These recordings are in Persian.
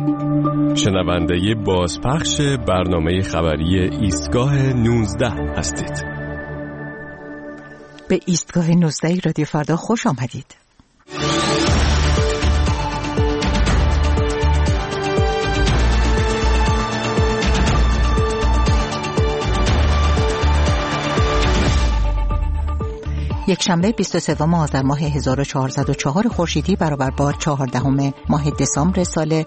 شنونده بازپخش برنامه خبری ایستگاه 19 هستید. به ایستگاه 19 رادیو فردا خوش آمدید. یک شنبه 23 آذر ماه 1404 خورشیدی برابر با 14 ماه دسامبر سال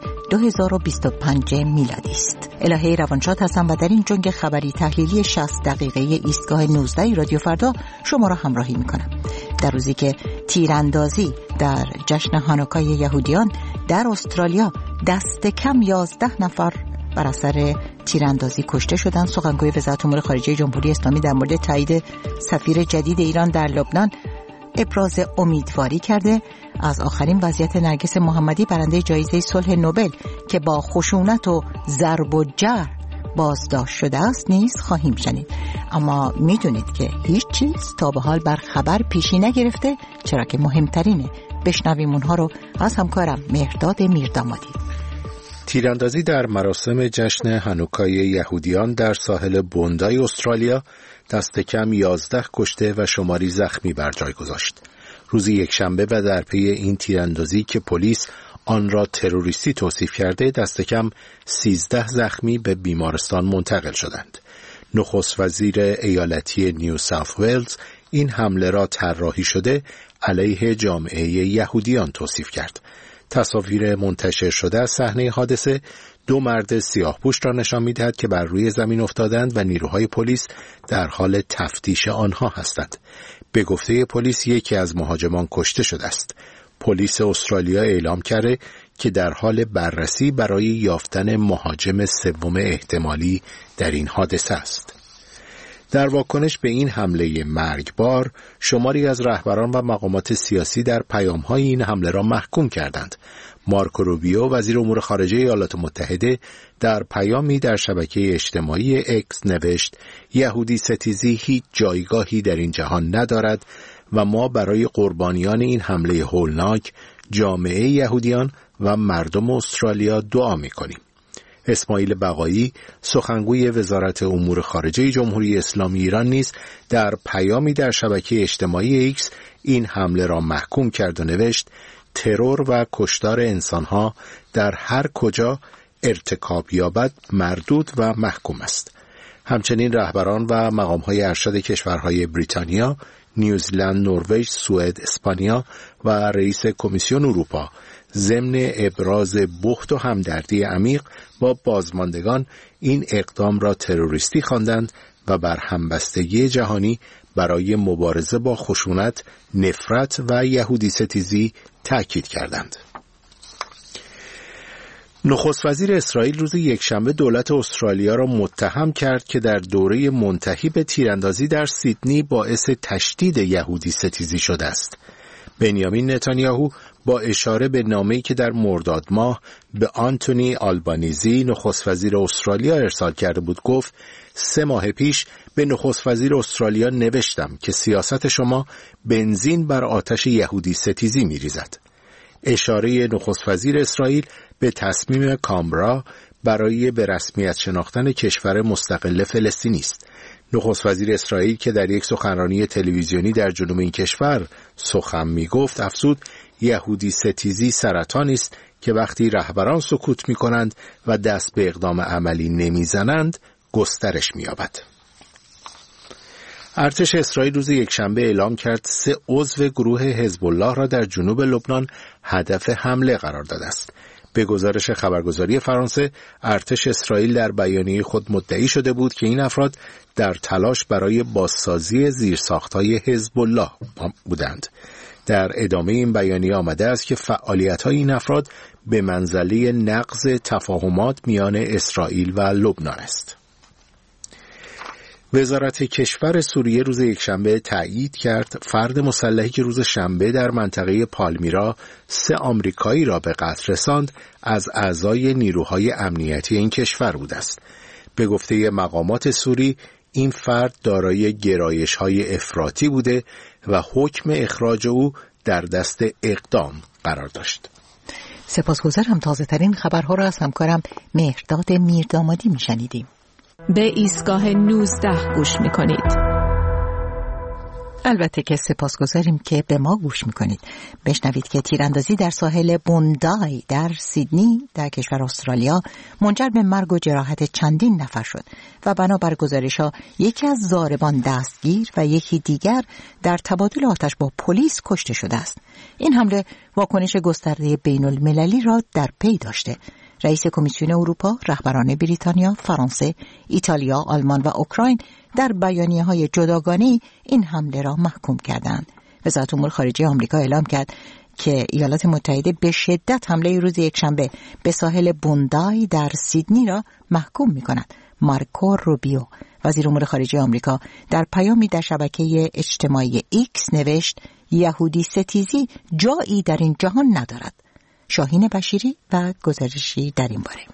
2025 میلادی است. الهه روانشاد هستم و در این جنگ خبری تحلیلی 60 دقیقه ایستگاه 19 رادیو فردا شما را همراهی میکنم. در روزی که تیراندازی در جشن هانوکای یهودیان در استرالیا دست کم 11 نفر بر اثر تیراندازی کشته شدند، سخنگوی وزارت امور خارجه جمهوری اسلامی در مورد تایید سفیر جدید ایران در لبنان ابراز امیدواری کرده. از آخرین وضعیت نرگس محمدی برنده جایزه صلح نوبل که با خشونت و ضرب و جرح بازداشت شده است نیز خواهیم شنید. اما میدونید که هیچ چیز تا به حال بر خبر پیشی نگرفته، چرا که مهمترینه. بشنویم اونها رو از همکارم مهرداد میردامادی. تیراندازی در مراسم جشن هانوکای یهودیان در ساحل بوندای استرالیا دست کم 11 کشته و شماری زخمی بر جای گذاشت. روز یکشنبه و در پی این تیراندازی که پلیس آن را تروریستی توصیف کرده، دست کم 13 زخمی به بیمارستان منتقل شدند. نخست وزیر ایالتی نیو ساوت ولز این حمله را طراحی شده علیه جامعه یهودیان توصیف کرد. تصاویر منتشر شده از صحنه حادثه دو مرد سیاه‌پوش را نشان می‌دهد که بر روی زمین افتادند و نیروهای پلیس در حال تفتیش آنها هستند. به گفته پلیس یکی از مهاجمان کشته شده است. پلیس استرالیا اعلام کرده که در حال بررسی برای یافتن مهاجم سوم احتمالی در این حادثه است. در واکنش به این حمله مرگبار، شماری از رهبران و مقامات سیاسی در پیام‌های این حمله را محکوم کردند. مارکو روبیو وزیر امور خارجه ایالات متحده در پیامی در شبکه اجتماعی اکس نوشت: یهودی ستیزی هیچ جایگاهی در این جهان ندارد و ما برای قربانیان این حمله هولناک، جامعه یهودیان و مردم استرالیا دعا می‌کنیم. اسماعیل بقایی سخنگوی وزارت امور خارجه جمهوری اسلامی ایران نیز در پیامی در شبکه اجتماعی ایکس این حمله را محکوم کرد و نوشت: ترور و کشتار انسانها در هر کجا ارتکاب یابد مردود و محکوم است. همچنین رهبران و مقام‌های ارشد کشورهای بریتانیا، نیوزلند، نروژ، سوئد، اسپانیا و رئیس کمیسیون اروپا ضمن ابراز بخت و همدردی عمیق با بازماندگان این اقدام را تروریستی خواندند و بر همبستگی جهانی برای مبارزه با خشونت، نفرت و یهودی ستیزی تأکید کردند. نخست وزیر اسرائیل روز یکشنبه دولت استرالیا را متهم کرد که در دوره منتهی به تیراندازی در سیدنی باعث تشدید یهودی ستیزی شده است. بنیامین نتانیاهو با اشاره به نامه‌ای که در مرداد ماه به آنتونی آلبانیزی نخست وزیر استرالیا ارسال کرده بود گفت: 3 ماه پیش به نخست وزیر استرالیا نوشتم که سیاست شما بنزین بر آتش یهودی ستیزی می‌ریزد. اشاره نخست وزیر اسرائیل به تصمیم کامبرا برای به رسمیت شناختن کشور مستقل فلسطینی است. نخست وزیر اسرائیل که در یک سخنرانی تلویزیونی در جنوب این کشور سخن می‌گفت افزود: یهودی ستیزی سرطانی است که وقتی رهبران سکوت می‌کنند و دست به اقدام عملی نمی‌زنند گسترش می‌یابد. ارتش اسرائیل روز یکشنبه اعلام کرد 3 عضو گروه حزب الله را در جنوب لبنان هدف حمله قرار داده است. به گزارش خبرگزاری فرانسه، ارتش اسرائیل در بیانیه خود مدعی شده بود که این افراد در تلاش برای بازسازی زیرساخت‌های حزب الله بودند. در ادامه این بیانیه آمده است که فعالیت‌های این افراد به منزله نقض تفاهمات میان اسرائیل و لبنان است. وزارت کشور سوریه روز یکشنبه تایید کرد فرد مسلحی که روز شنبه در منطقه پالمیرا 3 آمریکایی را به قتل رساند از اعضای نیروهای امنیتی این کشور بود است. به گفته مقامات سوری این فرد دارای گرایش‌های افراطی بوده و حکم اخراج او در دست اقدام قرار داشت. سپاسگزارم. تازه ترین خبرها را از همکارم مهرداد میردامادی میشنیدیم. به ایستگاه 19 گوش میکنید. البته که سپاسگزاریم که به ما گوش میکنید. بشنوید که تیراندازی در ساحل بوندای در سیدنی در کشور استرالیا منجر به مرگ و جراحت چندین نفر شد و بنابر گزارش‌ها یکی از ضاربان دستگیر و یکی دیگر در تبادل آتش با پلیس کشته شده است. این حمله واکنش گسترده بین المللی را در پی داشته. رئیس کمیسیون اروپا، رهبران بریتانیا، فرانسه، ایتالیا، آلمان و اوکراین در بیانیه‌های جداگانه‌ای این حمله را محکوم کردند. وزارت امور خارجه آمریکا اعلام کرد که ایالات متحده به شدت حمله روز یکشنبه به ساحل بوندای در سیدنی را محکوم می‌کند. مارکو روبیو، وزیر امور خارجه آمریکا، در پیامی در شبکه اجتماعی ایکس نوشت: یهودی ستیزی جایی در این جهان ندارد. شاهین بشیری و گزارشی در این باره.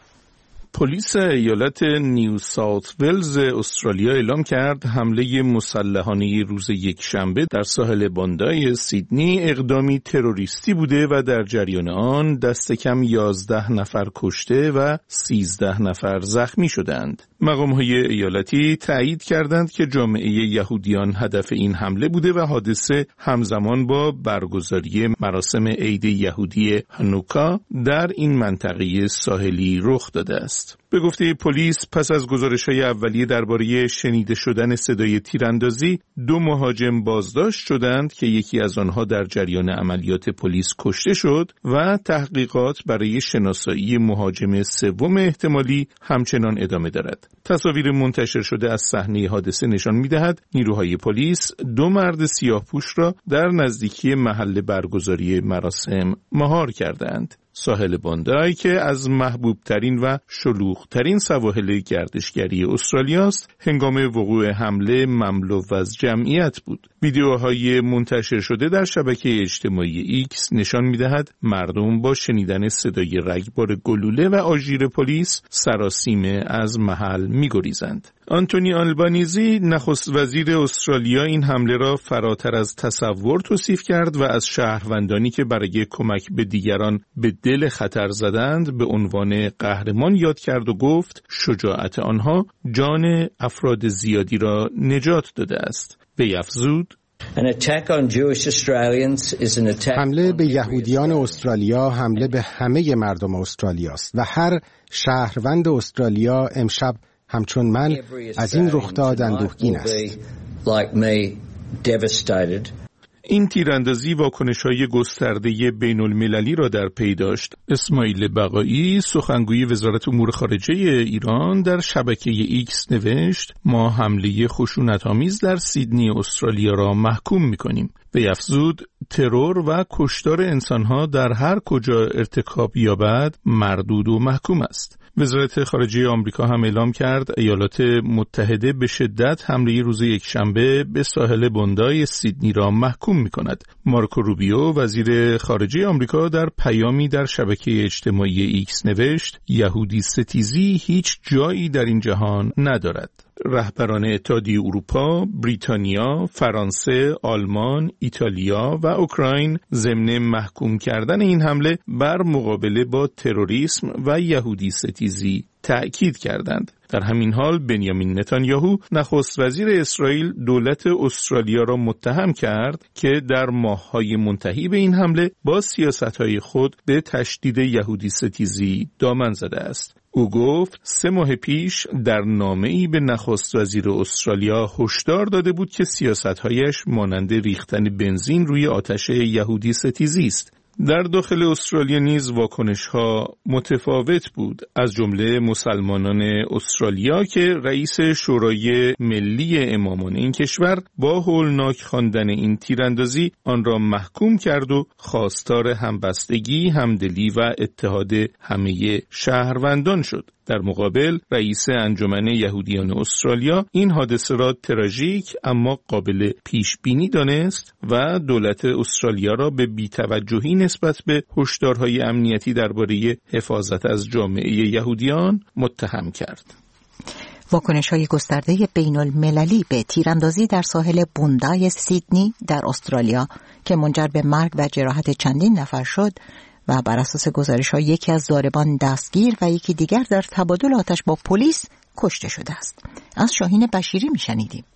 پلیس ایالت نیو ساوت ولز استرالیا اعلام کرد حمله مسلحانه روز یکشنبه در ساحل بوندای سیدنی اقدامی تروریستی بوده و در جریان آن دست کم 11 نفر کشته و 13 نفر زخمی شدند. مقام‌های ایالتی تایید کردند که جامعه یهودیان هدف این حمله بوده و حادثه همزمان با برگزاری مراسم عید یهودی هانوکا در این منطقه ساحلی رخ داده است. به گفته پلیس پس از گزارش‌های اولیه درباره شنیده شدن صدای تیراندازی، 2 مهاجم بازداشت شدند که یکی از آنها در جریان عملیات پلیس کشته شد و تحقیقات برای شناسایی مهاجم سوم احتمالی همچنان ادامه دارد. تصاویر منتشر شده از صحنه حادثه نشان می‌دهد نیروهای پلیس 2 مرد سیاه‌پوش را در نزدیکی محل برگزاری مراسم مهار کردند. ساحل بوندای که از محبوبترین و شلوغترین سواحل گردشگری استرالیا است، هنگام وقوع حمله مملو از جمعیت بود. ویدیوهای منتشر شده در شبکه اجتماعی ایکس نشان می‌دهد مردم با شنیدن صدای رگبار گلوله و آژیر پلیس سراسیمه از محل می‌گریزند. آنتونی آلبانیزی نخست وزیر استرالیا این حمله را فراتر از تصور توصیف کرد و از شهروندانی که برای کمک به دیگران به دل خطر زدند به عنوان قهرمان یاد کرد و گفت شجاعت آنها جان افراد زیادی را نجات داده است. وی افزود: حمله به یهودیان استرالیا حمله به همه مردم استرالیا است و هر شهروند استرالیا امشب همچون من از این رخداد اندوهگین است. این تیراندازی واکنش‌های گسترده بین المللی را در پی داشت. اسماعیل بقایی، سخنگوی وزارت امور خارجه ایران، در شبکه ایکس نوشت: ما حمله خشونت‌آمیز در سیدنی استرالیا را محکوم می‌کنیم. وی افزود: ترور و کشتار انسان‌ها در هر کجا ارتکاب یابد مردود و محکوم است. وزارت خارجه آمریکا هم اعلام کرد ایالات متحده به شدت حمله روز یکشنبه به ساحل بوندای سیدنی را محکوم می‌کند. مارکو روبیو، وزیر خارجه آمریکا، در پیامی در شبکه اجتماعی ایکس نوشت: یهودی ستیزی هیچ جایی در این جهان ندارد. رهبران اتحادیه اروپا، بریتانیا، فرانسه، آلمان، ایتالیا و اوکراین ضمن محکوم کردن این حمله بر مقابله با تروریسم و یهودی ستیزی تأکید کردند. در همین حال بنیامین نتانیاهو، نخست وزیر اسرائیل، دولت استرالیا را متهم کرد که در ماه‌های منتهی به این حمله با سیاست‌های خود به تشدید یهودی ستیزی دامن زده است. او گفت 3 ماه پیش در نامه‌ای به نخست وزیر استرالیا هشدار داده بود که سیاست‌هایش مانند ریختن بنزین روی آتش یهودی ستیزی است. در داخل استرالیا نیز واکنش‌ها متفاوت بود، از جمله مسلمانان استرالیا که رئیس شورای ملی امامان این کشور با هولناک خواندن این تیراندازی آن را محکوم کرد و خواستار همبستگی، همدلی و اتحاد همه شهروندان شد. در مقابل رئیس انجمن یهودیان استرالیا این حادثه را تراژیک اما قابل پیش بینی دانست و دولت استرالیا را به بی‌توجهی نسبت به هشدارهای امنیتی درباره حفاظت از جامعه یهودیان متهم کرد. واکنش‌های گسترده بین المللی به تیراندازی در ساحل بوندای سیدنی در استرالیا که منجر به مرگ و جراحت چندین نفر شد و بر اساس گزارش‌ها یکی از ضاربان دستگیر و یکی دیگر در تبادل آتش با پلیس کشته شده است. از شاهین بشیری میشنیدیم.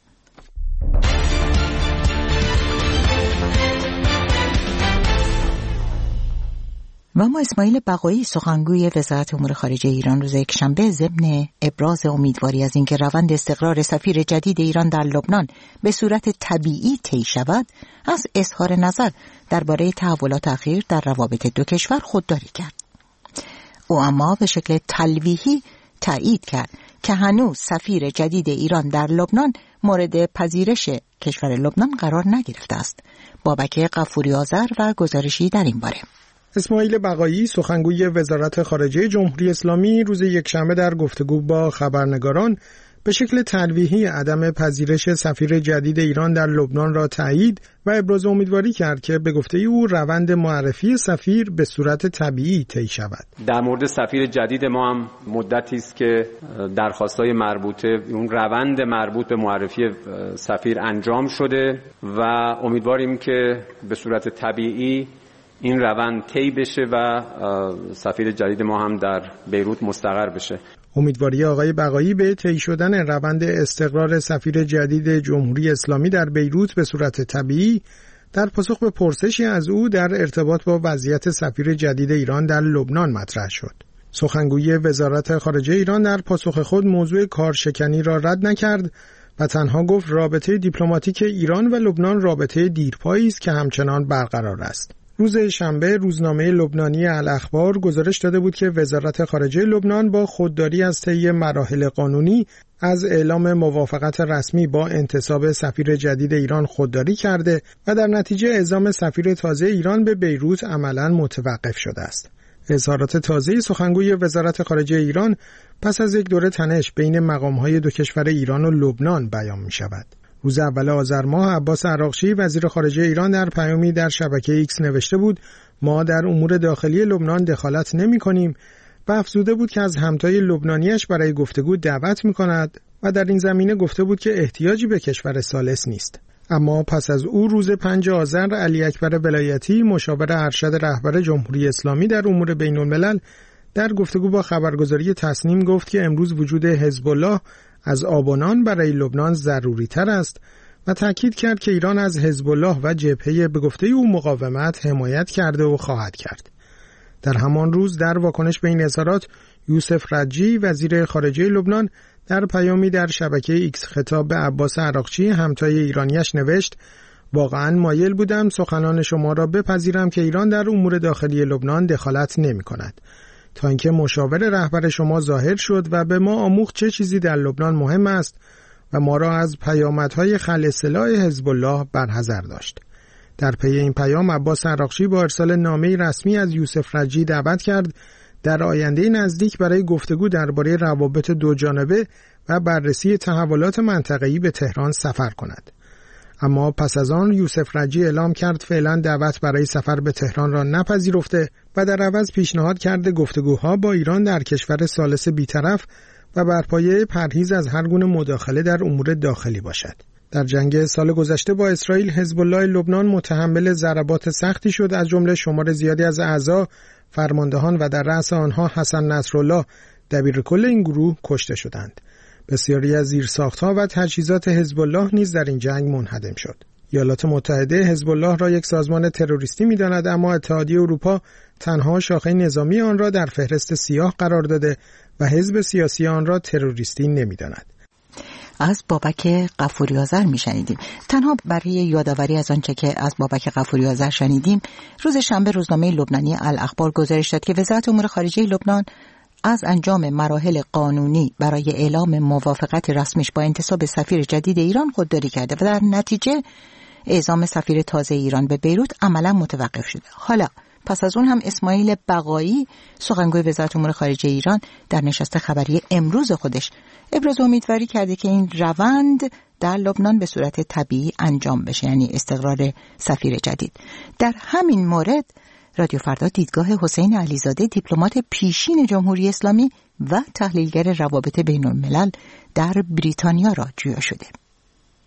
و ما اسماعیل بقایی سخنگوی وزارت امور خارجه ایران روز یکشنبه ضمن ابراز امیدواری از اینکه روند استقرار سفیر جدید ایران در لبنان به صورت طبیعی طی شود، از اظهار نظر درباره تحولات اخیر در روابط دو کشور خودداری کرد. او اما به شکل تلویحی تایید کرد که هنوز سفیر جدید ایران در لبنان مورد پذیرش کشور لبنان قرار نگرفته است. بابک غفوری آذر و گزارشی در این باره. اسماعیل بقایی سخنگوی وزارت خارجه جمهوری اسلامی روز یکشنبه در گفتگو با خبرنگاران به شکل تلویحی عدم پذیرش سفیر جدید ایران در لبنان را تایید و ابراز امیدواری کرد که به گفته او روند معرفی سفیر به صورت طبیعی طی شود. در مورد سفیر جدید ما هم مدتی است که درخواست‌های مربوطه اون روند مربوط به معرفی سفیر انجام شده و امیدواریم که به صورت طبیعی این روند طی بشه و سفیر جدید ما هم در بیروت مستقر بشه. امیدواری آقای بقایی به طی شدن روند استقرار سفیر جدید جمهوری اسلامی در بیروت به صورت طبیعی در پاسخ به پرسشی از او در ارتباط با وضعیت سفیر جدید ایران در لبنان مطرح شد. سخنگوی وزارت خارجه ایران در پاسخ خود موضوع کارشکنی را رد نکرد و تنها گفت رابطه دیپلماتیک ایران و لبنان رابطه دیرپایی است که همچنان برقرار است. روز شنبه روزنامه لبنانی الاخبار گزارش داده بود که وزارت خارجه لبنان با خودداری از طی مراحل قانونی از اعلام موافقت رسمی با انتصاب سفیر جدید ایران خودداری کرده و در نتیجه اعزام سفیر تازه ایران به بیروت عملاً متوقف شده است. اظهارات تازه سخنگوی وزارت خارجه ایران پس از یک دوره تنش بین مقام‌های دو کشور ایران و لبنان بیان می‌شود. روز اول آذر ماه عباس عراقچی وزیر خارجه ایران در پیامی در شبکه ایکس نوشته بود ما در امور داخلی لبنان دخالت نمی‌کنیم و افزوده بود که از همتای لبنانیش برای گفتگو دعوت می‌کند و در این زمینه گفته بود که احتیاجی به کشور ثالث نیست. اما پس از او روز 5 آذر علی اکبر ولایتی مشاور ارشد رهبر جمهوری اسلامی در امور بین‌الملل در گفتگو با خبرگزاری تصنیم گفت که امروز وجود حزب الله از آبانان برای لبنان ضروری تر است و تاکید کرد که ایران از حزب الله و جبهه به گفته او مقاومت حمایت کرده و خواهد کرد. در همان روز در واکنش به این اظهارات یوسف رجی وزیر خارجه لبنان در پیامی در شبکه ایکس خطاب به عباس عراقچی همتای ایرانیش نوشت واقعا مایل بودم سخنان شما را بپذیرم که ایران در امور داخلی لبنان دخالت نمی کند تا اینکه مشاور رهبر شما ظاهر شد و به ما آموخت چه چیزی در لبنان مهم است و ما را از پیامدهای خلع سلاح حزب الله برحذر داشت. در پی این پیام عباس عراقچی با ارسال نامه‌ای رسمی از یوسف رجی دعوت کرد در آینده نزدیک برای گفتگو درباره روابط دوجانبه و بررسی تحولات منطقه‌ای به تهران سفر کند. اما پس از آن یوسف رجی اعلام کرد فعلا دعوت برای سفر به تهران را نپذیرفته و در عوض پیشنهاد کرده گفتگوها با ایران در کشور ثالث بی‌طرف و بر پایه پرهیز از هر گونه مداخله در امور داخلی باشد. در جنگ سال گذشته با اسرائیل حزب الله لبنان متحمل ضربات سختی شد، از جمله شمار زیادی از اعضا، فرماندهان و در رأس آنها حسن نصرالله دبیرکل این گروه کشته شدند. بسیاری از زیرساخت‌ها و تجهیزات حزب الله نیز در این جنگ منهدم شد. ایالات متحده حزب الله را یک سازمان تروریستی می‌داند، اما اتحادیه اروپا تنها شاخه نظامی آن را در فهرست سیاه قرار داده و حزب سیاسی آن را تروریستی نمی‌داند. از بابک غفوری آذر میشنیدیم. تنها برای یادآوری از آنچه که از بابک غفوری آذر شنیدیم، روز شنبه روزنامه لبنانی الاخبار گزارش داد که وزارت امور خارجه لبنان از انجام مراحل قانونی برای اعلام موافقت رسمیش با انتصاب سفیر جدید ایران خودداری کرده و در نتیجه اعزام سفیر تازه ایران به بیروت عملا متوقف شده. حالا پس از اون هم اسماعیل بقایی سخنگوی وزارت امور خارجه ایران در نشست خبری امروز خودش ابراز امیدواری کرده که این روند در لبنان به صورت طبیعی انجام بشه، یعنی استقرار سفیر جدید. در همین مورد رادیو فردا دیدگاه حسین علیزاده دیپلمات پیشین جمهوری اسلامی و تحلیلگر روابط بین الملل در بریتانیا را جویا شده. ببین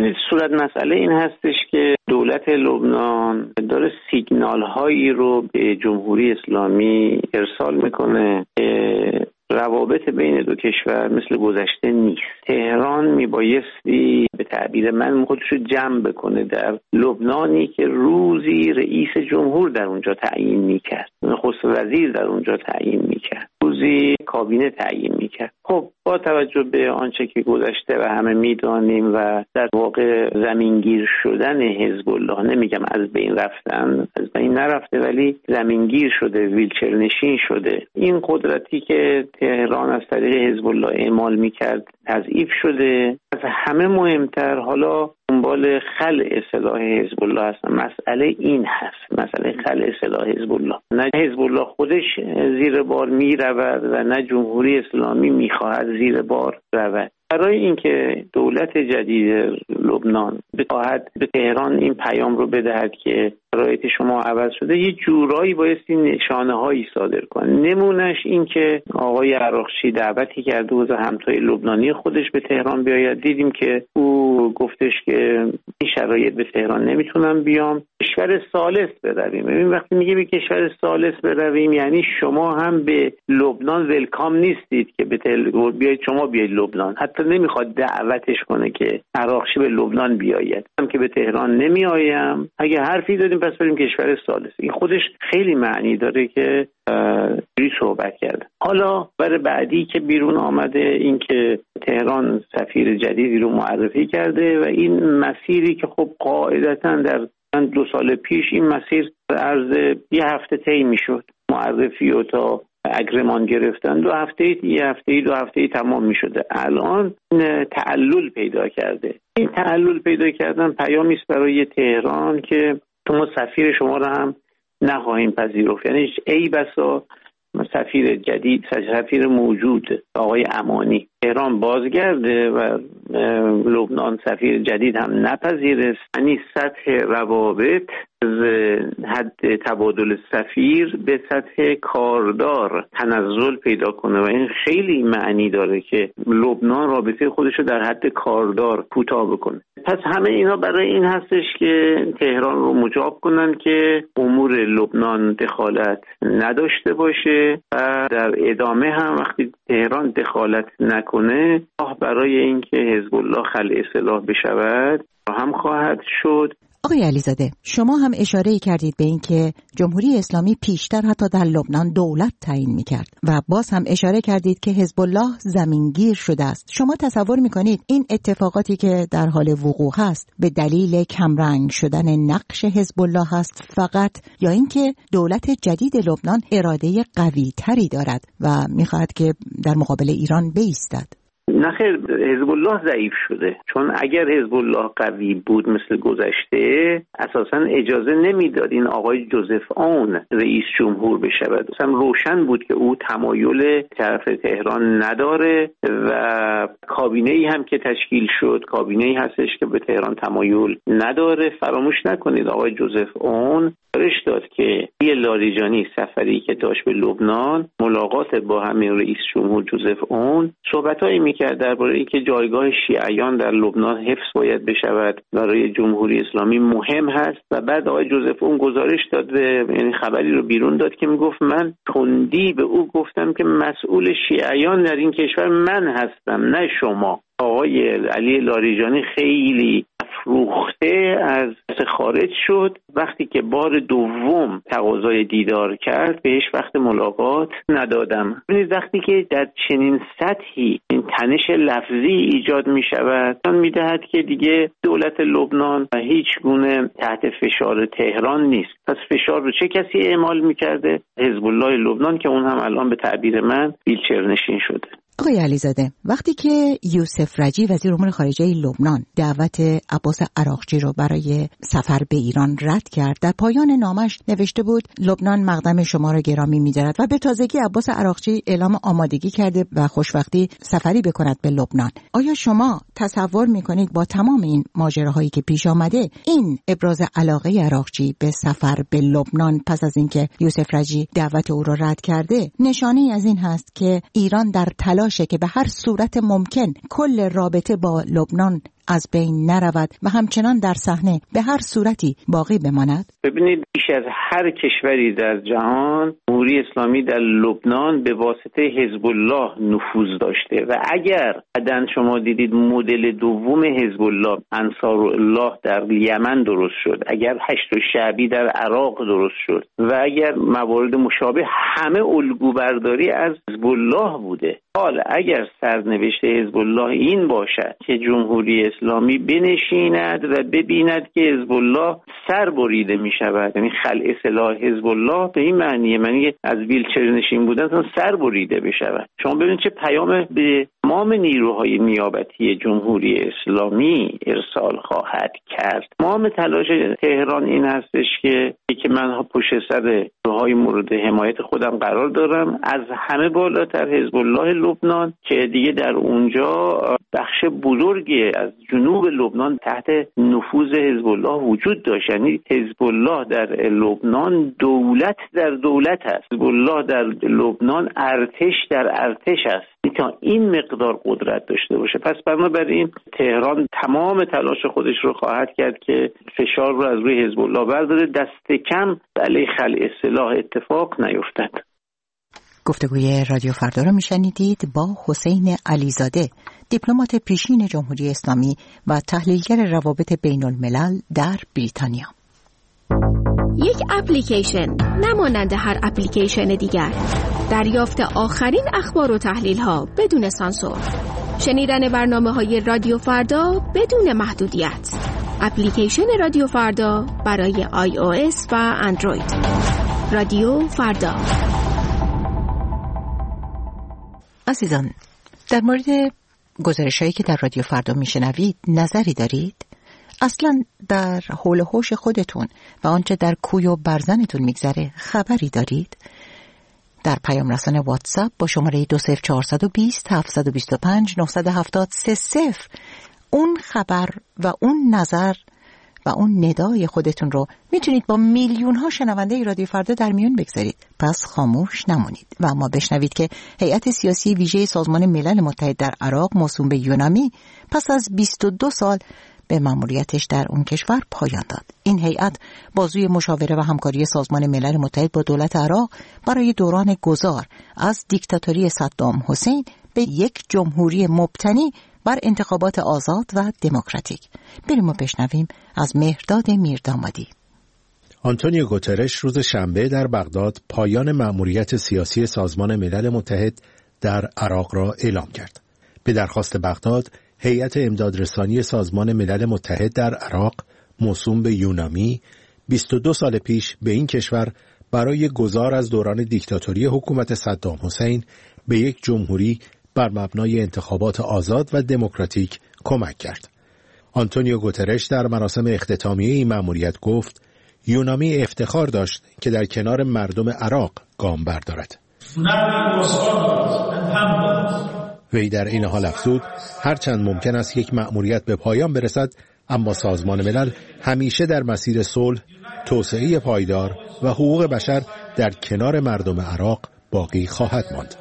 ببینید صورت مسئله این هستش که دولت لبنان داره سیگنال هایی رو به جمهوری اسلامی ارسال میکنه که روابط بین دو کشور مثل گذشته نیست. تهران میبایستی به تعبیر من خودش رو جمع بکنه در لبنانی که روزی رئیس جمهور در اونجا تعیین میکرد، نخست وزیر در اونجا تعیین میکرد، روزی کابینه تعیین میکرد. خب با توجه به آنچه که گذشته و همه میدانیم و در واقع زمینگیر شدن حزب الله، نمیگم از بین رفتن، از بین نرفته ولی زمینگیر شده، ویلچر نشین شده، این قدرتی که تهران از طریق حزب الله اعمال میکرد تضعیف شده. از همه مهمتر حالا دنبال خلع سلاح حزب الله هستن. مسئله این هست، مسئله خلع سلاح حزب الله. نه حزب الله خودش زیر بار میرود و نه جمهوری اسلامی میخواهد زیر بار رود. برای اینکه دولت جدید لبنان بخواهد به تهران این پیام رو بدهد که شرایط شما عوض شده، یه جورایی بایستی نشانه هایی صادر کنه. نمونش این که آقای عراقچی دعوتی کرده و همتای لبنانی خودش به تهران بیاید. دیدیم که او گفتش که این شرایط به تهران نمیتونم بیام، کشور ثالث برویم. ببین وقتی میگه به کشور ثالث برویم یعنی شما هم به لبنان ولکام نیستید که به بیاید، شما بیاید لبنان. حتی نمیخواد دعوتش کنه که عراقچی به لبنان بیاید، هم که به تهران نمیایم. اگه حرفی داریم پس بریم کشور ثالث. این خودش خیلی معنی داره که جوری صحبت کرده. حالا برای بعدی که بیرون آمده این که تهران سفیر جدیدی رو معرفی کرده و این مسیری که خب قاعدتاً در 2 سال پیش این مسیر عرض یه هفته طی میشد، معرفی و تا اگریمان گرفتن 2 هفته، دو هفته تمام می شده. الان تعلل پیدا کرده. این تعلل پیدا کردن پیامی است برای تهران که ما سفیر شما را هم نخواهیم پذیرفت. یعنی ای بسا سفیر جدید، سفیر موجود آقای امانی تهران بازگرده و لبنان سفیر جدید هم نپذیره. یعنی سطح روابط از حد تبادل سفیر به سطح کاردار تنزل پیدا کنه و این خیلی معنی داره که لبنان رابطه خودش رو در حد کاردار کوتاه بکنه. پس همه اینا برای این هستش که تهران رو مجاب کنن که امور لبنان دخالت نداشته باشه و در ادامه هم وقتی تهران دخالت نکنه برای اینکه حزب الله خلع سلاح بشود هم خواهد شد. آقای علیزاده، شما هم اشاره کردید به این که جمهوری اسلامی پیشتر حتی در لبنان دولت تعیین می‌کرد و باز هم اشاره کردید که حزب الله زمینگیر شده است. شما تصور می‌کنید این اتفاقاتی که در حال وقوع هست به دلیل کمرنگ شدن نقش حزب الله هست فقط، یا اینکه دولت جدید لبنان اراده قوی‌تری دارد و می‌خواهد که در مقابل ایران بایستد؟ نخیر، حزب الله ضعیف شده. چون اگر حزب الله قوی بود مثل گذشته اساساً اجازه نمیداد این آقای جوزف اون رئیس جمهور بشود. اصلا روشن بود که او تمایل طرف تهران نداره و کابینه‌ای هم که تشکیل شد کابینه‌ای هستش که به تهران تمایل نداره. فراموش نکنید آقای جوزف اون درش داد که یه لاریجانی سفری که داشت به لبنان ملاقات با همین رئیس جمهور جوزف اون صحبتایی میکرد درباره اینکه جایگاه شیعیان در لبنان حفظ باید بشود، برای جمهوری اسلامی مهم هست. و بعد آقای جوزف اون گزارش داد، یعنی خبری رو بیرون داد که میگفت من تندی به او گفتم که مسئول شیعیان در این کشور من هستم نه شما. آقای علی لاریجانی خیلی افروخته از خارج شد. وقتی که بار دوم تقاضای دیدار کرد بهش وقت ملاقات ندادم. ببینید وقتی که در چنین سطحی این تنش لفظی ایجاد می شود می دهد که دیگه دولت لبنان هیچ گونه تحت فشار تهران نیست. پس فشار رو چه کسی اعمال می کرده؟ حزب الله لبنان که اون هم الان به تعبیر من ویلچر نشین شده. آقای علیزاده، وقتی که یوسف رجی وزیر امور خارجه لبنان دعوت عباس عراقچی رو برای سفر به ایران رد کرد، در پایان نامش نوشته بود لبنان مقدم شما را گرامی می‌دارد و به تازگی عباس عراقچی اعلام آمادگی کرده و خوشوقتی سفری بکند به لبنان. آیا شما تصور می‌کنید با تمام این ماجراهایی که پیش آمده این ابراز علاقه عراقچی به سفر به لبنان پس از اینکه یوسف رجی دعوت او را رد کرده نشانه‌ای از این هست که ایران در تلاشه که به هر صورت ممکن کل رابطه با لبنان از بین نرود و همچنان در صحنه به هر صورتی باقی بماند؟ ببینید، بیش از هر کشوری در جهان جمهوری اسلامی در لبنان به واسطه حزب الله نفوذ داشته و اگر بعداً شما دیدید مدل دوم حزب الله انصارالله در یمن درست شد، اگر هشت شعبی در عراق درست شد و اگر موارد مشابه، همه الگو برداری از حزب الله بوده. حالا اگر سرنوشت حزب الله این باشد که جمهوری اسلامی بنشیند و ببیند که حزب الله سر بریده می شود، یعنی خلع سلاح حزب الله به این معنی از ویلچر نشین بودن تا سر بریده بشود، شما ببینید چه پیام به تمام نیروهای نیابتی جمهوری اسلامی ارسال خواهد کرد. تمام تلاش تهران این هستش که من پشت سر نیروهای مورد حمایت خودم قرار دارم، از همه بالاتر حزب الله لبنان که دیگه در اونجا بخش بزرگی از جنوب لبنان تحت نفوذ حزب الله وجود داشت. یعنی حزب الله در لبنان دولت در دولت است، حزب الله در لبنان ارتش در ارتش است تا این مقدار قدرت داشته باشه. پس بنابراین تهران تمام تلاش خودش رو خواهد کرد که فشار رو از روی حزب الله برداره، دست کم علیه خلع سلاح اتفاق نیفتد. گفتگوی رادیو فردا رو میشنیدید با حسین علیزاده، دیپلمات پیشین جمهوری اسلامی و تحلیلگر روابط بین الملل در بریتانیا. یک اپلیکیشن نمانند هر اپلیکیشن دیگر، دریافت آخرین اخبار و تحلیل ها بدون سانسور، شنیدن برنامه‌های رادیو فردا بدون محدودیت. اپلیکیشن رادیو فردا برای iOS و اندروید. رادیو فردا. عزیزان، در مورد گزارش‌هایی که در رادیو فردا میشنوید نظری دارید؟ اصلا در حول و حوش خودتون و آنچه در کوی و برزنتون میگذره خبری دارید؟ در پیام رسان واتساپ با شماره 20420 725 970 اون خبر و اون نظر و اون ندای خودتون رو میتونید با میلیون ها شنونده رادیو فردا در میون بگذارید. پس خاموش نمونید و اما بشنوید که هیئت سیاسی ویژه سازمان ملل متحد در عراق موسوم به یونامی پس از 22 سال به مأموریتش در اون کشور پایان داد. این هیئت بازوی مشاوره و همکاری سازمان ملل متحد با دولت عراق برای دوران گذار از دیکتاتوری صدام حسین به یک جمهوری مبتنی بر انتخابات آزاد و دموکراتیک. بریم و بشنویم از مهرداد میردامادی. آنتونیو گوترش روز شنبه در بغداد پایان مأموریت سیاسی سازمان ملل متحد در عراق را اعلام کرد. به درخواست بغداد، هیئت امدادرسانی سازمان ملل متحد در عراق موسوم به یونامی 22 سال پیش به این کشور برای گذار از دوران دیکتاتوری حکومت صدام حسین به یک جمهوری بر مبنای انتخابات آزاد و دموکراتیک کمک کرد. آنتونیو گوترش در مراسم اختتامیه این مأموریت گفت یونامی افتخار داشت که در کنار مردم عراق گام بردارد. وی در این حال افزود هرچند ممکن است یک مأموریت به پایان برسد، اما سازمان ملل همیشه در مسیر صلح، توسعه پایدار و حقوق بشر در کنار مردم عراق باقی خواهد ماند.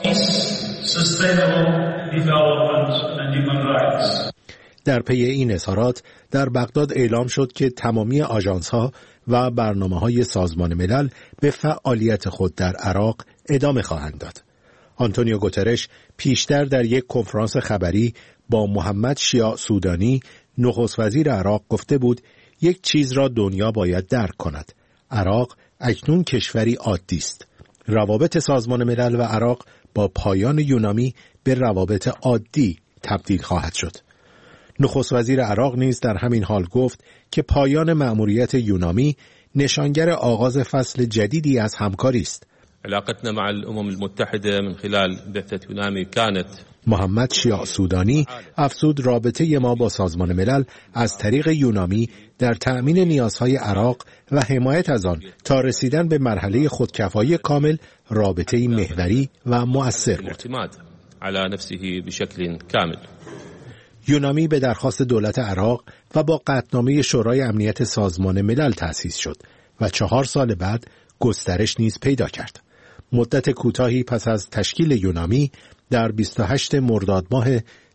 در پی این اظهارات در بغداد اعلام شد که تمامی آژانس‌ها و برنامه‌های سازمان ملل به فعالیت خود در عراق ادامه خواهند داد. آنتونیو گوترش پیشتر در یک کنفرانس خبری با محمد شیاع سودانی، نخست وزیر عراق، گفته بود یک چیز را دنیا باید درک کند: عراق اکنون کشوری عادی است. روابط سازمان ملل و عراق با پایان یونامی به روابط عادی تبدیل خواهد شد. نخست وزیر عراق نیز در همین حال گفت که پایان مأموریت یونامی نشانگر آغاز فصل جدیدی از همکاری است. علاقتنا مع الأمم المتحدة من خلال بعثة یونامی كانت. محمد شیاع سودانی افزود رابطه ما با سازمان ملل از طریق یونامی در تأمین نیازهای عراق و حمایت از آن تا رسیدن به مرحله خودکفایی کامل رابطه‌ای محوری و مؤثر بود. اعتماد على نفسه بشكل كامل. یونامی به درخواست دولت عراق و با قطعنامه شورای امنیت سازمان ملل تأسیس شد و 4 سال بعد گسترش نیز پیدا کرد. مدت کوتاهی پس از تشکیل یونامی در 28 مرداد ماه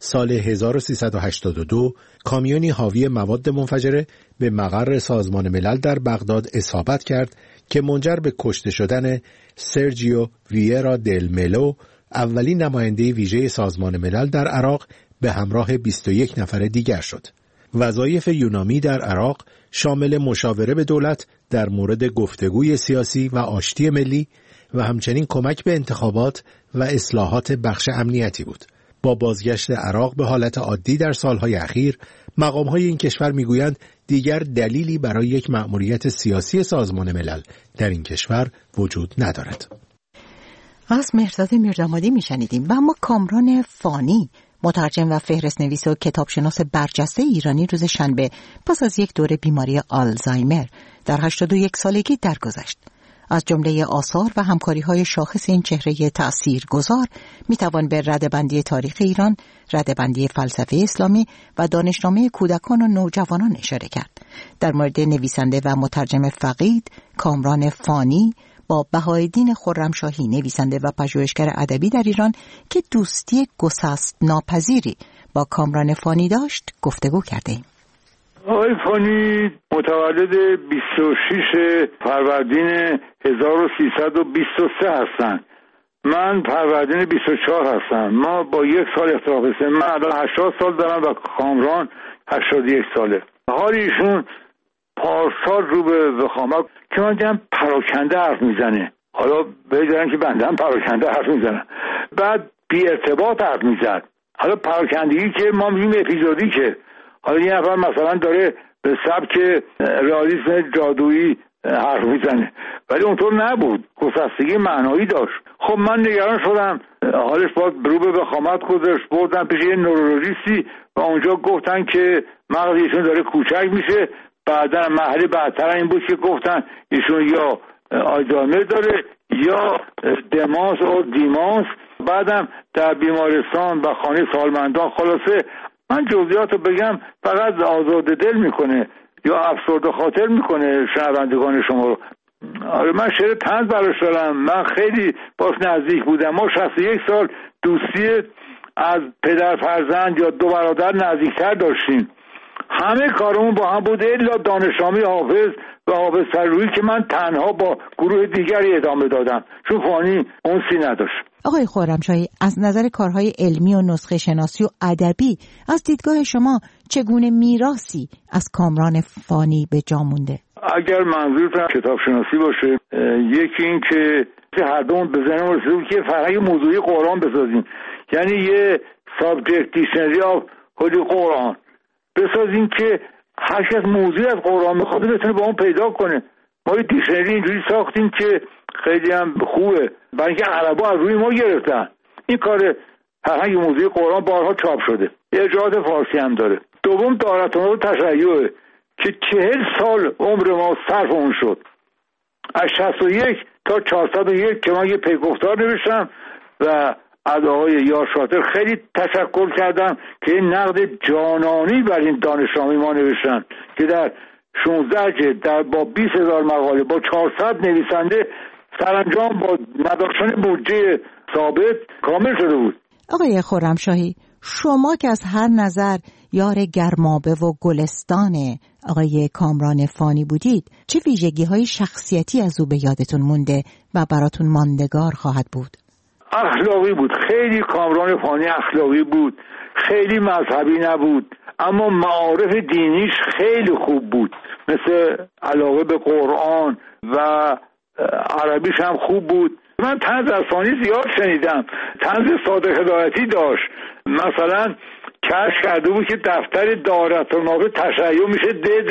سال 1382 کامیونی حاوی مواد منفجره به مقر سازمان ملل در بغداد اصابت کرد که منجر به کشته شدن سرجیو ویرا دل ملو، اولین نماینده ویژه سازمان ملل در عراق به همراه 21 نفر دیگر شد. وظایف یونامی در عراق شامل مشاوره به دولت در مورد گفتگوی سیاسی و آشتی ملی و همچنین کمک به انتخابات و اصلاحات بخش امنیتی بود. با بازگشت عراق به حالت عادی در سالهای اخیر، مقام‌های این کشور می‌گویند دیگر دلیلی برای یک مأموریت سیاسی سازمان ملل در این کشور وجود ندارد. از مهرزاد میردامادی میشنیدیم. و اما کامران فانی، مترجم و فهرست‌نویس و کتابشناس برجسته ایرانی، روز شنبه پس از یک دوره بیماری آلزایمر در 81 سالگی درگذشت. از جمله آثار و همکاری‌های شاخص این چهره تأثیرگذار میتوان به ردبندی تاریخ ایران، ردبندی فلسفه اسلامی و دانشنامه کودکان و نوجوانان اشاره کرد. در مورد نویسنده و مترجم فقید کامران فانی با بهایالدین خرمشاهی، نویسنده و پژوهشگر ادبی در ایران که دوستی گسست ناپذیری با کامران فانی داشت، گفتگو کردیم. آقای فانی متولد 26 فروردین 1323 هستند. من فروردین 24 هستم. ما با یک سال اختلاف سن. من الان 80 سال دارم و کامران 81 ساله. حال ایشون پارسال رو به وخامت که من دیدم پراکنده حرف میزنه. حالا بگذارن که بنده هم پراکنده حرف میزنم. بعد بی ارتباط حرف میزد. حالا پراکندگی که ما میگیم اپیزودی که حالا یه نفر مثلا داره به سبک رئالیسم جادویی حرف میزنه، ولی اونطور نبود، گسستگی معنایی داشت. خب من نگران شدم، حالش باید رو به وخامت گذاشت، بردم پیش یه نورولوژیستی و اونجا گفتن که مغز ایشون داره کوچک میشه. بعدا مرحله بعدتر این بود که گفتن ایشون یا آلزایمر داره یا دمانس و دیمانس. بعدم در بیمارستان و خانه سالمندان. خلاصه من جزئیات رو بگم فقط آزاده دل میکنه یا افسرده خاطر میکنه شنوندگان شما رو. آره من شعر طنز براش دارم. من خیلی باش نزدیک بودم. ما 61 سال دوستی از پدر فرزند یا دو برادر نزدیکتر داشتیم. همه کارمون با هم بود الا دانشنامه حافظ و حافظ سروری که من تنها با گروه دیگری ادامه دادم چون فانی اونسی نداشت. آقای خرمشاهی، از نظر کارهای علمی و نسخه شناسی و ادبی از دیدگاه شما چگونه میراثی از کامران فانی به جا مونده؟ اگر منظورتون کتاب شناسی باشه، یکی این که هر دومون به ذهنمون رسیده بود که فرهنگ موضوعی قرآن بسازیم، یعنی یه سابجکت دیکشنری آف هولی قرآن بسازیم که هر کس موضوعی از قرآن میخواد بتونه با اون پیدا کنه. ما یه دیکشنری اینجوری ساختیم که خیلی هم خوبه، برای اینکه عربا از روی ما گرفتن. این کار فرهنگ موضوعی قرآن بارها چاپ شده، ارجاعات فارسی هم داره. دوم دارتون تشیع که 40 سال عمر ما صرف اون شد، از 61 تا 401 که من یه پیگفتار نوشتم و از آقای یار شاطر خیلی تشکر کردم که این نقد جانانی بر این دانشنامه ما نوشتن که در 16 جلد با 20,000 مقاله با 400 نویسنده سرانجام با نداشتن بودجه ثابت کامل شده بود. آقای خرمشاهی، شما که از هر نظر یار گرمابه و گلستان آقای کامران فانی بودید، چه ویژگی‌های شخصیتی از او به یادتون مونده و براتون ماندگار خواهد بود؟ اخلاقی بود. خیلی کامران فانی اخلاقی بود، خیلی مذهبی نبود، اما معارف دینیش خیلی خوب بود، مثل علاقه به قرآن و عربیش هم خوب بود. من طنز از فانی زیاد شنیدم. طنز صادق هدایتی داشت، مثلا کشف کرده بود که دفتر دارالمعارف تشیع میشه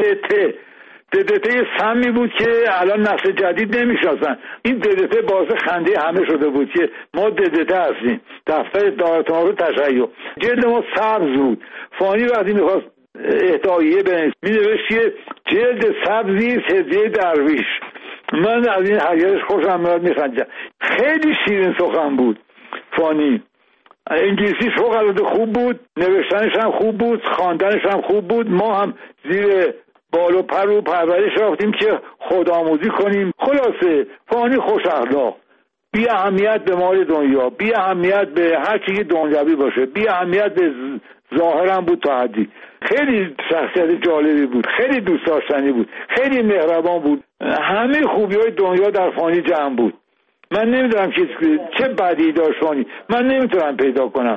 ددت یه سمی بود که الان نسل جدید نمیشناسن. این ددت باعث خنده همه شده بود که ما ددت هستیم، دفتر دارالمعارف تشیع. جلد ما سبز بود. فانی وقتی میخواست اهداییه بنویسه مینوشت که جلد سبزی هدیه درویش. من از این حقیقتش خوشم میاد میخندم. خیلی شیرین سخن بود فانی. انگلیسیش فوق‌العاده خوب بود، نوشتنش هم خوب بود، خواندنش هم خوب بود. ما هم زیر بال و پر و پرورش رفتیم که خودآموزی کنیم. خلاصه فانی خوش اخلاق، بی اهمیت به مال دنیا، بی اهمیت به هر چیزی دنیوی باشه، بی اهمیت به ظاهرم بود تا حدی. خیلی شخصیت جالبی بود، خیلی دوست داشتنی بود، خیلی مهربان بود، همه خوبی‌های دنیا در فانی جمع بود. من نمیدونم چه بدی داشت فانی، من نمیتونم پیدا کنم.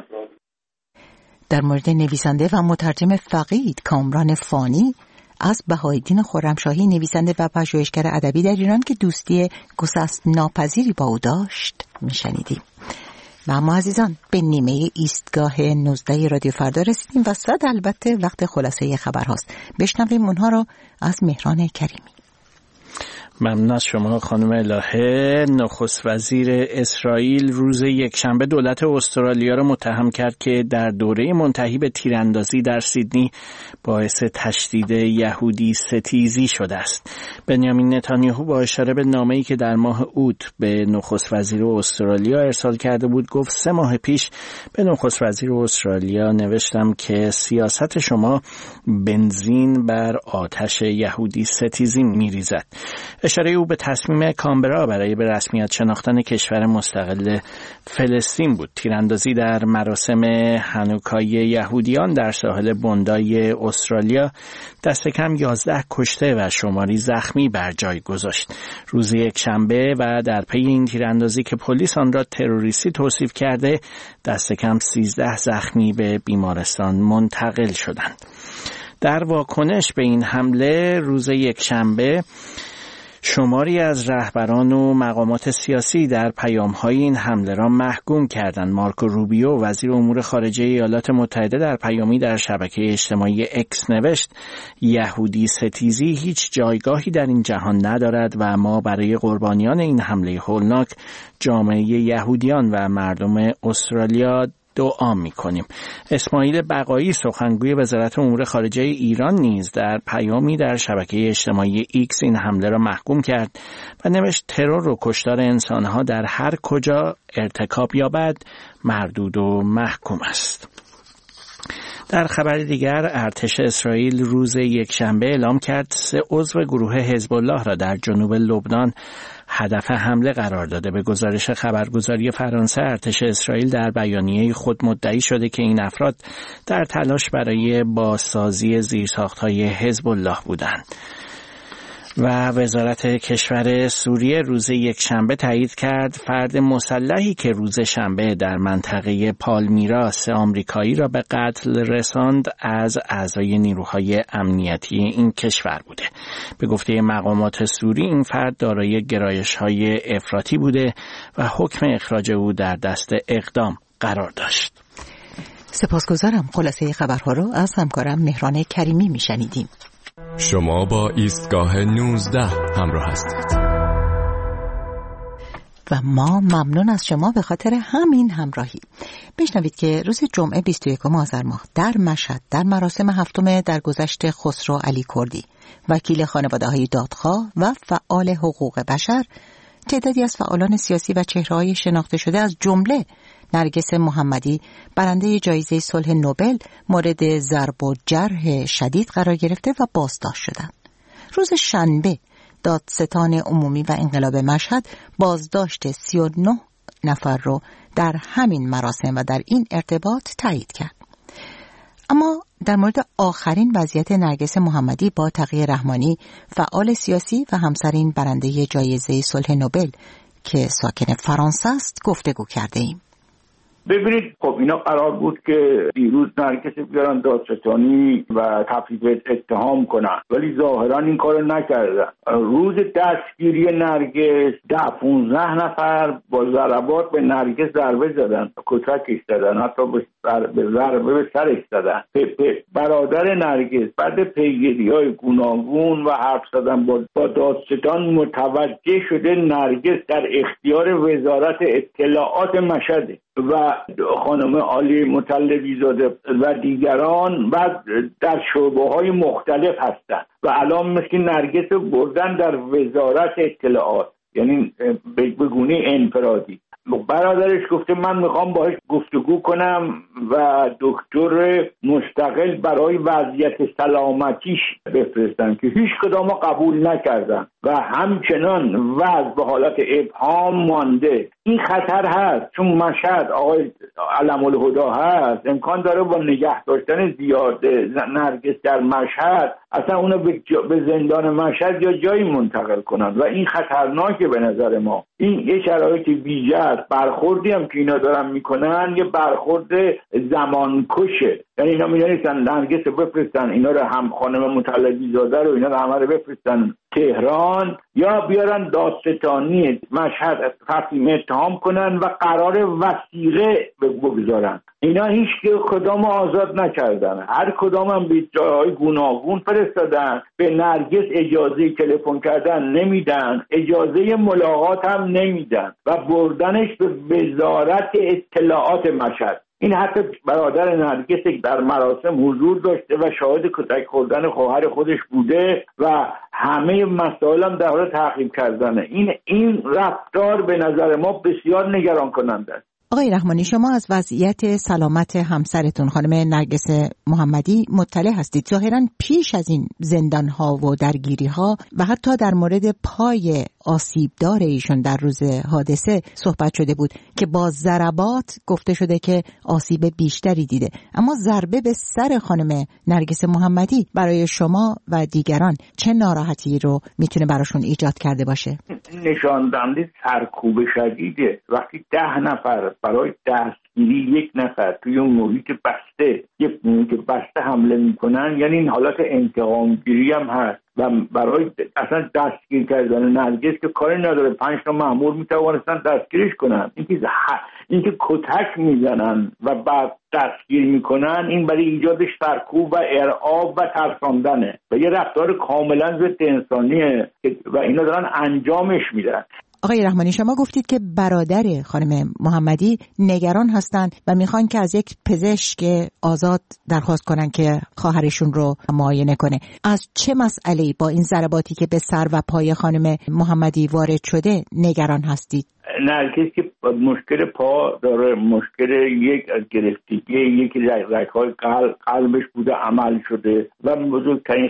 در مورد نویسنده و مترجم فقید کامران فانی از بهایالدین خرمشاهی، نویسنده و پژوهشگر ادبی در ایران که دوستی گسست ناپذیری با او داشت میشنیدیم. و اما عزیزان به نیمه ایستگاه 19 رادیو فردا رسیدیم و صد البته وقت خلاصه خبر هاست. بشنویم اونها را از مهران کریمی. ممنون از شما خانم الهه. نخست وزیر اسرائیل روز یکشنبه دولت استرالیا را متهم کرد که در دوره منتهی به تیراندازی در سیدنی باعث تشدید یهودی ستیزی شده است. بنیامین نتانیاهو با اشاره به نامه‌ای که در ماه اوت به نخست وزیر استرالیا ارسال کرده بود گفت 3 ماه پیش به نخست وزیر استرالیا نوشتم که سیاست شما بنزین بر آتش یهودی ستیزی می‌ریزد. اشاره او به تصمیم کانبرا برای به رسمیت شناختن کشور مستقل فلسطین بود. تیراندازی در مراسم هانوکای یهودیان در ساحل بوندای استرالیا دست کم 11 کشته و شماری زخمی بر جای گذاشت. روز یکشنبه و در پی این تیراندازی که پلیس آن را تروریستی توصیف کرده، دست کم 13 زخمی به بیمارستان منتقل شدند. در واکنش به این حمله روز یکشنبه شماری از رهبران و مقامات سیاسی در پیام‌های این حمله را محکوم کردند. مارکو روبیو وزیر امور خارجه ایالات متحده در پیامی در شبکه اجتماعی اکس نوشت یهودی ستیزی هیچ جایگاهی در این جهان ندارد و ما برای قربانیان این حمله هولناک جامعه یهودیان و مردم استرالیا دعا می‌کنیم. اسماعیل بقایی سخنگوی وزارت امور خارجه ایران نیز در پیامی در شبکه اجتماعی ایکس این حمله را محکوم کرد و نوشت ترور و کشتار انسان‌ها در هر کجا ارتکاب یابد مردود و محکوم است. در خبر دیگر ارتش اسرائیل روز یکشنبه اعلام کرد 3 عضو گروه حزب الله را در جنوب لبنان هدف حمله قرار داده. به گزارش خبرگزاری فرانسه ارتش اسرائیل در بیانیه خود مدعی شده که این افراد در تلاش برای بازسازی زیرساخت‌های حزب الله بودند. و وزارت کشور سوریه روز یکشنبه تایید کرد فرد مسلحی که روز شنبه در منطقه پالمیرا 3 آمریکایی را به قتل رساند از اعضای نیروهای امنیتی این کشور بوده. به گفته مقامات سوری این فرد دارای گرایش‌های افراطی بوده و حکم اخراج او در دست اقدام قرار داشت. سپاسگزارم. خلاصه خبرها رو از همکارم مهران کریمی میشنیدیم. شما با ایستگاه 19 همراه هستید و ما ممنون از شما به خاطر همین همراهی. بشنوید که روز جمعه 21 آذر ماه در مشهد در مراسم 7 درگذشت خسرو علی کردی وکیل خانواده‌های دادخواه و فعال حقوق بشر، تعدادی از فعالان سیاسی و چهره‌های شناخته شده از جمله نرگس محمدی برنده جایزه صلح نوبل مورد ضرب و جرح شدید قرار گرفته و بازداشت شدند. روز شنبه دادستان عمومی و انقلاب مشهد بازداشت 39 نفر رو در همین مراسم و در این ارتباط تایید کرد. اما در مورد آخرین وضعیت نرگس محمدی با تقی رحمانی فعال سیاسی و همسرین برنده جایزه صلح نوبل که ساکن فرانسه است گفتگو کرده ایم. ببینید خب اینا قرار بود که دیروز نرگس بیارن دادستانی و تفویض اتهام کنن، ولی ظاهرا این کارو نکردن. روز دستگیری نرگس 10-15 نفر با ضربات به نرگس ضربه زدن، کتکش زدن، حتی به ضربه به سرش زدن. برادر نرگس بعد پیگیری‌های گوناگون و حرف زدن با دادستان متوجه شده نرگس در اختیار وزارت اطلاعات مشهده و خانم عالی مطلبی زاده و دیگران و در شعبه‌های مختلف هستند و الان مثل نرگس بردن در وزارت اطلاعات، یعنی به گونه انفرادی. برادرش گفته من میخوام باهاش گفتگو کنم و دکتر مستقل برای وضعیت سلامتیش بفرستن که هیچ کدامو قبول نکردن و همچنان وضع به حالت ابهام مانده. این خطر هست، چون مشهد آقای علم‌الهدا هست، امکان داره با نگه داشتن زیاد نرگس در مشهد اصلا اونو به زندان مشهد یا جایی منتقل کنن و این خطرناکه به نظر ما. این یه شرایط ویژه است. برخوردی هم که اینا دارن میکنن یه برخورد زمانکشه، یعنی اینا میدونستن نرگس بفرستن، اینا رو هم خانم مطلبی زاده رو اینا رو همه رو بفرستن تهران یا بیارن دادستانی مشهد تصمیم اتهام کنن و قرار وثیقه بگذارن. اینا هیچ کدام آزاد نکردن، هر کدام هم به جاهای گوناگون فرستادن. به نرگس اجازه تلفن کردن نمیدن، اجازه ملاقات هم نمیدن و بردنش به وزارت اطلاعات مشهد. این حتی برادر نرگس در مراسم حضور داشته و شاهد کتک خوردن خواهر خودش بوده و همه مسائل هم در حال تعقیب کردنه. این رفتار به نظر ما بسیار نگران کننده است. آقای رحمانی، شما از وضعیت سلامت همسرتون خانم نرگس محمدی مطلع هستید. ظاهراً پیش از این زندان‌ها و درگیری‌ها و حتی در مورد پای آسیبدار ایشون در روز حادثه صحبت شده بود که با ضربات گفته شده که آسیب بیشتری دیده، اما ضربه به سر خانم نرگس محمدی برای شما و دیگران چه ناراحتی رو میتونه براشون ایجاد کرده باشه؟ نشان دهنده سرکوب شدیده. وقتی 10 نفر برای دستگیری یک نفر توی اون محیط بسته، یک محیط بسته حمله میکنن، یعنی این حالت انتقامگیری هم هست و برای اصلا دستگیر کردن نرگس که کاری نداره، 5 تا مأمور میتوانستن دستگیرش کنن. اینکه کتک میزنن و بعد دستگیر میکنن، این برای ایجاد سرکوب و ارعاب و ترساندنه و یه رفتار کاملا ضد انسانیه و اینا دارن انجامش میدن. آقای رحمانی، شما گفتید که برادر خانم محمدی نگران هستند و میخوان که از یک پزشک آزاد درخواست کنن که خواهرشون رو معاینه کنه. از چه مسئله‌ای با این ضرباتی که به سر و پای خانم محمدی وارد شده نگران هستید؟ نرگس که مشکل پا داره، مشکل یک گرفتگی یکی رگ‌های قلبش بوده عمل شده و بزرگترین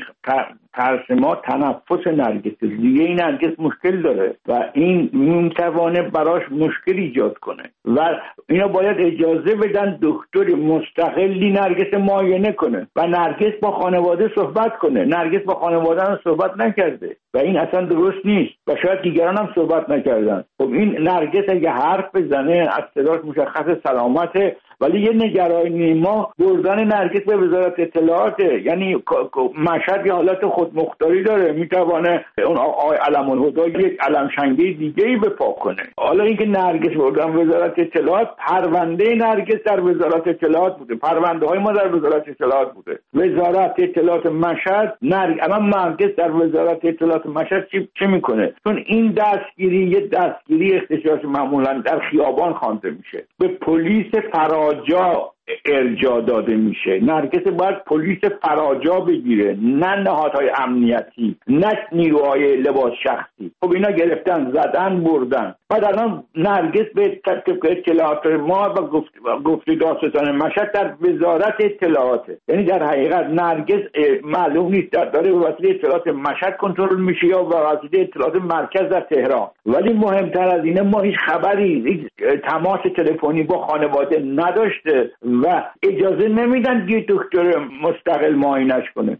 ترس ما تنفس نرگس. دیگه این نرگس مشکل داره و این میتوانه براش مشکل ایجاد کنه و اینا باید اجازه بدن دکتر مستقلی نرگس معاینه کنه و نرگس با خانواده صحبت کنه. نرگس با خانواده هم صحبت نکرده و این اصلا درست نیست و شاید دیگران هم صحبت نکردن. خب این نرگس اگه حرف بزنه از صداش مشخص سلامته، ولی یه نگرانی ما بردن نرگس به وزارت اطلاعاته. یعنی مشهد یه حالت خودمختاری داره، میتوانه اون آقای علم‌الهدا یک علمشنگی دیگه‌ای بپا کنه. حالا اینکه نرگس بردن وزارت اطلاعات، پرونده نرگس در وزارت اطلاعات بوده، پرونده های ما در وزارت اطلاعات بوده. وزارت اطلاعات مشهد اما نرگس در وزارت اطلاعات مشهد چه میکنه؟ چون این دستگیری یه دستگیری اختصاص معمولا در خیابان خوانده میشه، به پلیس فراجا ارجاع داده میشه. نرگس باید پلیس فراجا بگیره، نه نهادهای امنیتی، نه نیروهای لباس شخصی. خب اینا گرفتن، زدن، بردن. بعد الان نرگس به طبق اطلاعات ما و گفته دادستان مشهد در وزارت اطلاعاته. یعنی در حقیقت نرگس معلوم نیست داره به وسیله اطلاعات مشهد کنترل میشه یا به وسیله اطلاعات مرکز در تهران. ولی مهمتر از اینه ما هیچ خبری، هیچ تماس تلفنی با خانواده نداشته و اجازه نمیدن که دکتر مستقل معاینش کنه.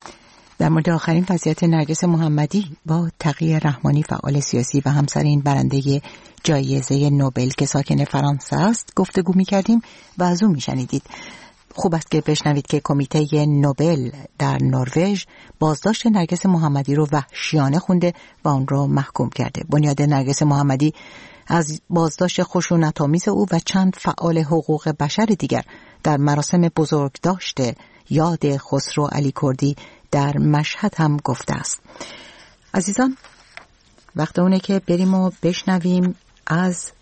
در مورد آخرین وضعیت نرگس محمدی با تقی رحمانی فعال سیاسی و همسر این برنده جایزه نوبل که ساکن فرانسه است گفتگو می‌کردیم و از او می‌شنیدید. خوب است که بشنوید که کمیته نوبل در نروژ بازداشت نرگس محمدی رو وحشیانه خونده و اون رو محکوم کرده. بنیاد نرگس محمدی از بازداشت خشونت‌آمیز او و چند فعال حقوق بشر دیگر در مراسم بزرگداشت یاد خسرو علی کردی در مشهد هم گفته است. عزیزان، وقت اونه که بریم و بشنویم از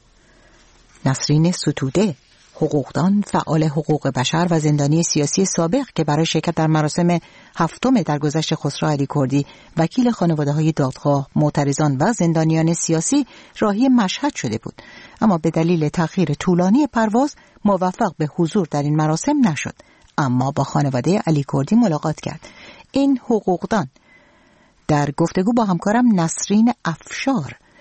نسرین ستوده، حقوقدان، فعال حقوق بشر و زندانی سیاسی سابق که برای شرکت در مراسم 7 درگذشت خسرو علی کردی وکیل خانواده‌های دادخواه، معترضان و زندانیان سیاسی راهی مشهد شده بود، اما به دلیل تأخیر طولانی پرواز موفق به حضور در این مراسم نشد، اما با خانواده علی کردی ملاقات کرد. این حقوقدان در گفتگو با همکارم نسرین افشار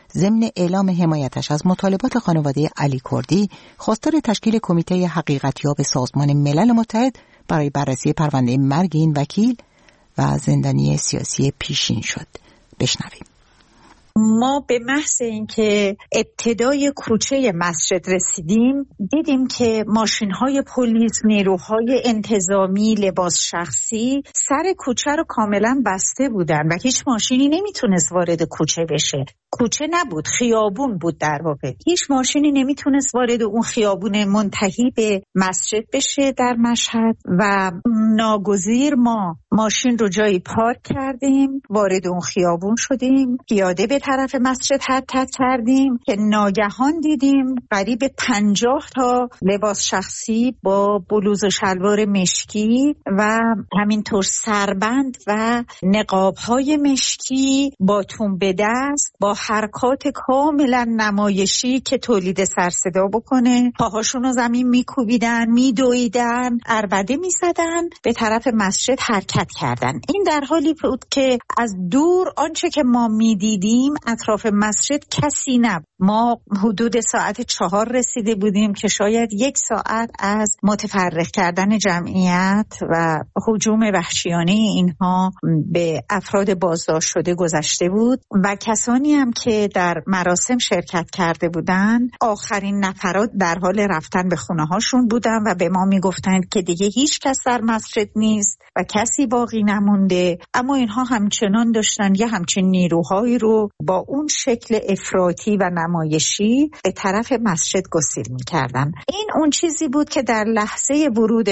ضمن اعلام حمایتش از مطالبات خانواده علی کردی خواستار تشکیل کمیته حقیقتیاب سازمان ملل متحد برای بررسی پرونده مرگ این وکیل و زندانی سیاسی پیشین شد. بشنویم. ما به محض اینکه ابتدای کوچه مسجد رسیدیم دیدیم که ماشین‌های پلیس، نیروهای انتظامی، لباس شخصی سر کوچه رو کاملا بسته بودن و هیچ ماشینی نمیتونست وارد کوچه بشه. کوچه نبود، خیابون بود در واقع. هیچ ماشینی نمیتونست وارد اون خیابون منتهی به مسجد بشه در مشهد و ناگزیر ما ماشین رو جایی پارک کردیم، وارد اون خیابون شدیم، پیاده به طرف مسجد حرکت کردیم که ناگهان دیدیم قریب 50 تا لباس شخصی با بلوز و شلوار مشکی و همینطور سربند و نقاب‌های مشکی با تنبه دست با حرکات کاملا نمایشی که تولید سر صدا بکنه، پاهاشون رو زمین میکوبیدن، میدویدن، عربده میزدن، به طرف مسجد حرکت کردن. این در حالی بود که از دور آنچه که ما میدیدیم اطراف مسجد کسی نبود. ما حدود ساعت 4 رسیده بودیم که شاید 1 ساعت از متفرق کردن جمعیت و هجوم وحشیانه اینها به افراد بازداشت شده گذشته بود و کسانی هم که در مراسم شرکت کرده بودند آخرین نفرات در حال رفتن به خونه هاشون بودن و به ما میگفتند که دیگه هیچ کس در مسجد نیست و کسی باقی نمونده، اما اینها همچنان داشتن یه همچین نیروهایی رو با اون شکل افراطی و نمایشی به طرف مسجد گسیل می‌کردن. این اون چیزی بود که در لحظه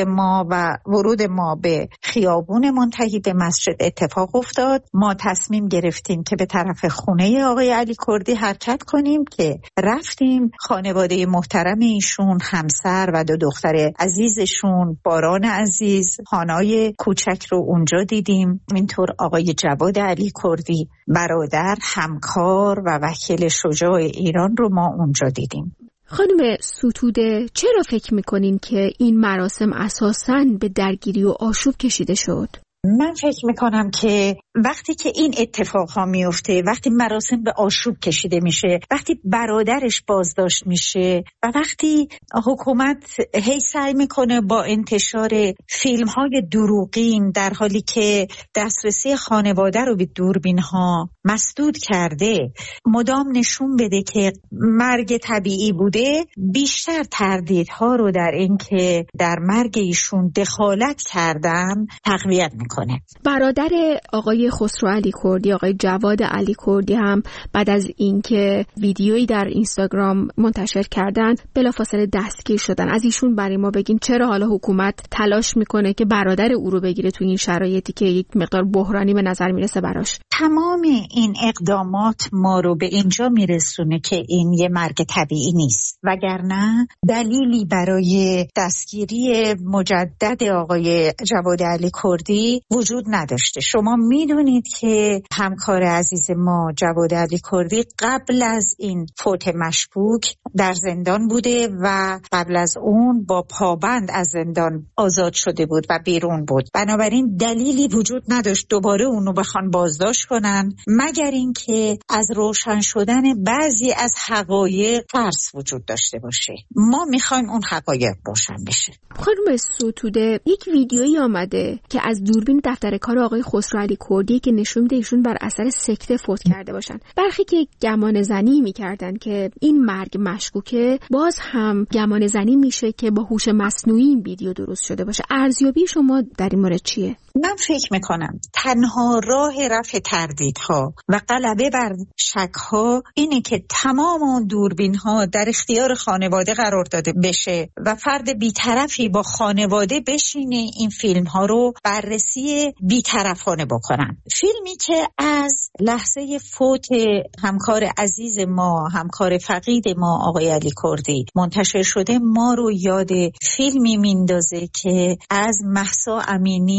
ورود ما به خیابون منتهی به مسجد اتفاق افتاد. ما تصمیم گرفتیم که به طرف خونه آقای علی کردی حرکت کنیم که رفتیم. خانواده محترم ایشون، همسر و 2 دختر عزیزشون، باران عزیز، خانای کوچک رو اونجا دیدیم. اینطور آقای جواد علی کردی، برادر، همکار و وکیل شجاع ایران رو ما اونجا دیدیم. خانم ستوده، چرا فکر میکنین که این مراسم اساساً به درگیری و آشوب کشیده شد؟ من فکر میکنم که وقتی که این اتفاق ها میفته، وقتی مراسم به آشوب کشیده میشه، وقتی برادرش بازداشت میشه و وقتی حکومت هی سعی میکنه با انتشار فیلم های دروغین در حالی که دسترسی خانواده رو به دوربین ها مسدود کرده مدام نشون بده که مرگ طبیعی بوده، بیشتر تردیدها رو در این که در مرگ ایشون دخالت کردن تقویت میکنه. برادر آقای خسرو علی کردی، آقای جواد علی کردی هم بعد از اینکه ویدیویی در اینستاگرام منتشر کردن بلافاصله دستگیر شدن. از ایشون برای ما بگین چرا حالا حکومت تلاش میکنه که برادر او رو بگیره تو این شرایطی که یک مقدار بحرانی به نظر میرسه براش؟ تمام این اقدامات ما رو به اینجا میرسونه که این یه مرگ طبیعی نیست، وگرنه دلیلی برای دستگیری مجدد آقای جواد علی کردی وجود نداشته. شما میدونید که همکار عزیز ما جواد علی کردی قبل از این فوت مشکوک در زندان بوده و قبل از اون با پابند از زندان آزاد شده بود و بیرون بود. بنابراین دلیلی وجود نداشت دوباره اونو بخوان بازداشت کنن، مگر اینکه از روشن شدن بعضی از حقایق ترس وجود داشته باشه. ما میخوایم اون حقایق روشن بشه. خانم ستوده، یک ویدیویی آمده که از دوربین دفتر کار آقای خسرو علی کردی که نشون میده ایشون بر اثر سکته فوت کرده باشن. برخی که گمان زنی میکردن که این مرگ مشکوکه، باز هم گمان زنی میشه که با هوش مصنوعی این ویدیو درست شده باشه. ارزیابی شما در این مورد چیه؟ من فکر میکنم تنها راه رفع تردیدها و غلبه بر شکها اینه که تمام اون دوربین‌ها در اختیار خانواده قرار داده بشه و فرد بی‌طرفی با خانواده بشینه این فیلم‌ها رو بررسی بی‌طرفانه بکنن. فیلمی که از لحظه فوت همکار عزیز ما، همکار فقید ما آقای علی کردی منتشر شده، ما رو یاد فیلمی میندازه که از مهسا امینی در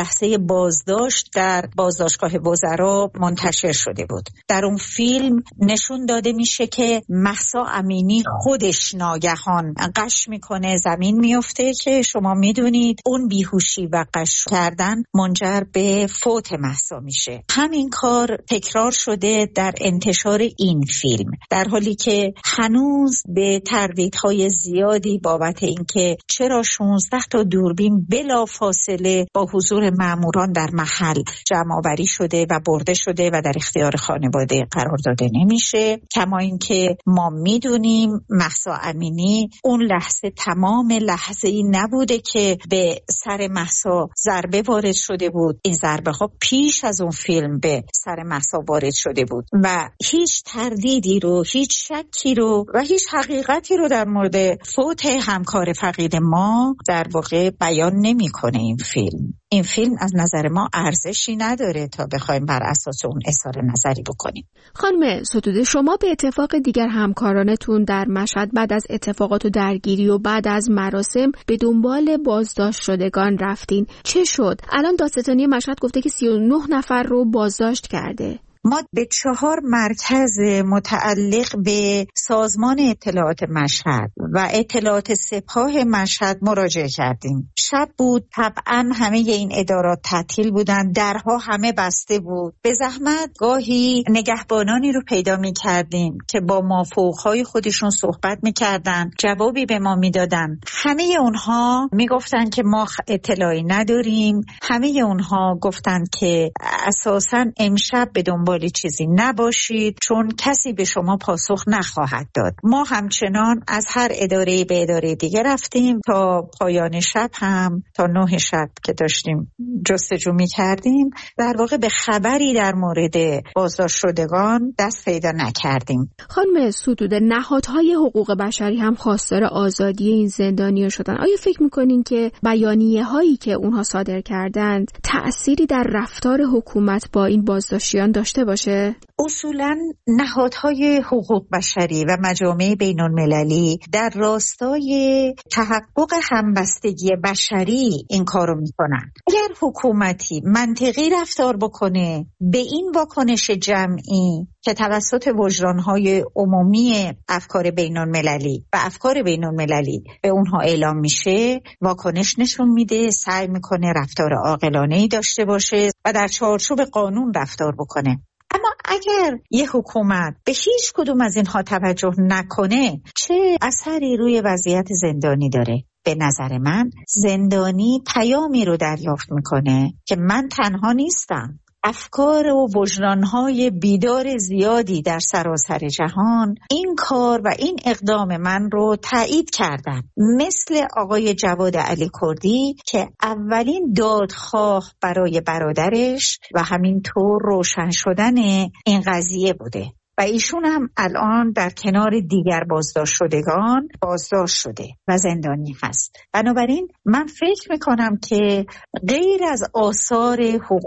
لحظه بازداشت در بازداشتگاه وزرا منتشر شده بود. در اون فیلم نشون داده میشه که مهسا امینی خودش ناگهان قش میکنه، زمین میفته که شما میدونید اون بیهوشی و قش کردن منجر به فوت مهسا میشه. همین کار تکرار شده در انتشار این فیلم، در حالی که هنوز به تردیدهای زیادی بابت اینکه چرا 16 تا دوربین بلا فاصله با حضور ماموران در محل جمع آوری شده و برده شده و در اختیار خانواده قرار داده نمیشه. کما اینکه ما میدونیم مهسا امینی اون لحظه تمام لحظه‌ای نبوده که به سر مهسا ضربه وارد شده بود. این ضربه ها پیش از اون فیلم به سر مهسا وارد شده بود و هیچ تردیدی رو، هیچ شکی رو و هیچ حقیقتی رو در مورد فوت همکار فقید ما در واقع بیان نمی‌کنه این فیلم. این فیلم از نظر ما ارزشی نداره تا بخوایم بر اساس اون اظهار نظری بکنیم. خانم ستوده، شما به اتفاق دیگر همکارانتون در مشهد بعد از اتفاقات و درگیری و بعد از مراسم به دنبال بازداشت شدگان رفتین. چه شد؟ الان دادستانی مشهد گفته که 39 نفر رو بازداشت کرده. ما به 4 مرکز متعلق به سازمان اطلاعات مشهد و اطلاعات سپاه مشهد مراجعه کردیم. شب بود، طبعا همه این ادارات تعطیل بودن، درها همه بسته بود. به زحمت گاهی نگهبانانی رو پیدا می کردیم که با مافوقهای خودشون صحبت می کردن، جوابی به ما می دادن. همه اونها می گفتن که ما اطلاعی نداریم، همه اونها گفتن که اساساً امشب به دنبال چیزی نباشید چون کسی به شما پاسخ نخواهد داد. ما همچنان از هر اداره به اداره دیگه رفتیم تا پایان شب هم تا 9 شب که داشتیم جستجو می کردیم در واقع به خبری در مورد بازداشت شدگان دست پیدا نکردیم. خانم ستوده، نهادهای حقوق بشری هم خواستار آزادی این زندانیان شدن. آیا فکر میکنین که بیانیه هایی که اونها صادر کردند تأثیری در رفتار حکومت با این بازداشتیان داشته باشه؟ اصولاً نهادهای حقوق بشری و مجامع بین‌المللی در راستای تحقق همبستگی بشری این کارو میکنن. اگر حکومتی منطقی رفتار بکنه به این واکنش جمعی که توسط وجدانهای عمومی افکار بین‌المللی و افکار بین‌المللی به اونها اعلام میشه، واکنش نشون میده، سعی میکنه رفتار عاقلانه‌ای داشته باشه و در چارچوب قانون رفتار بکنه. اما اگر یه حکومت به هیچ کدوم از اینها توجه نکنه چه اثری روی وضعیت زندانی داره؟ به نظر من زندانی پیامی رو دریافت میکنه که من تنها نیستم. افکار و وجدانهای بیدار زیادی در سراسر جهان این کار و این اقدام من رو تایید کردن، مثل آقای جواد علی کردی که اولین دادخواه برای برادرش و همینطور روشن شدن این قضیه بوده و ایشون هم الان در کنار دیگر بازداشت شدگان بازداشت شده و زندانی هست. بنابراین من فکر میکنم که غیر از آثار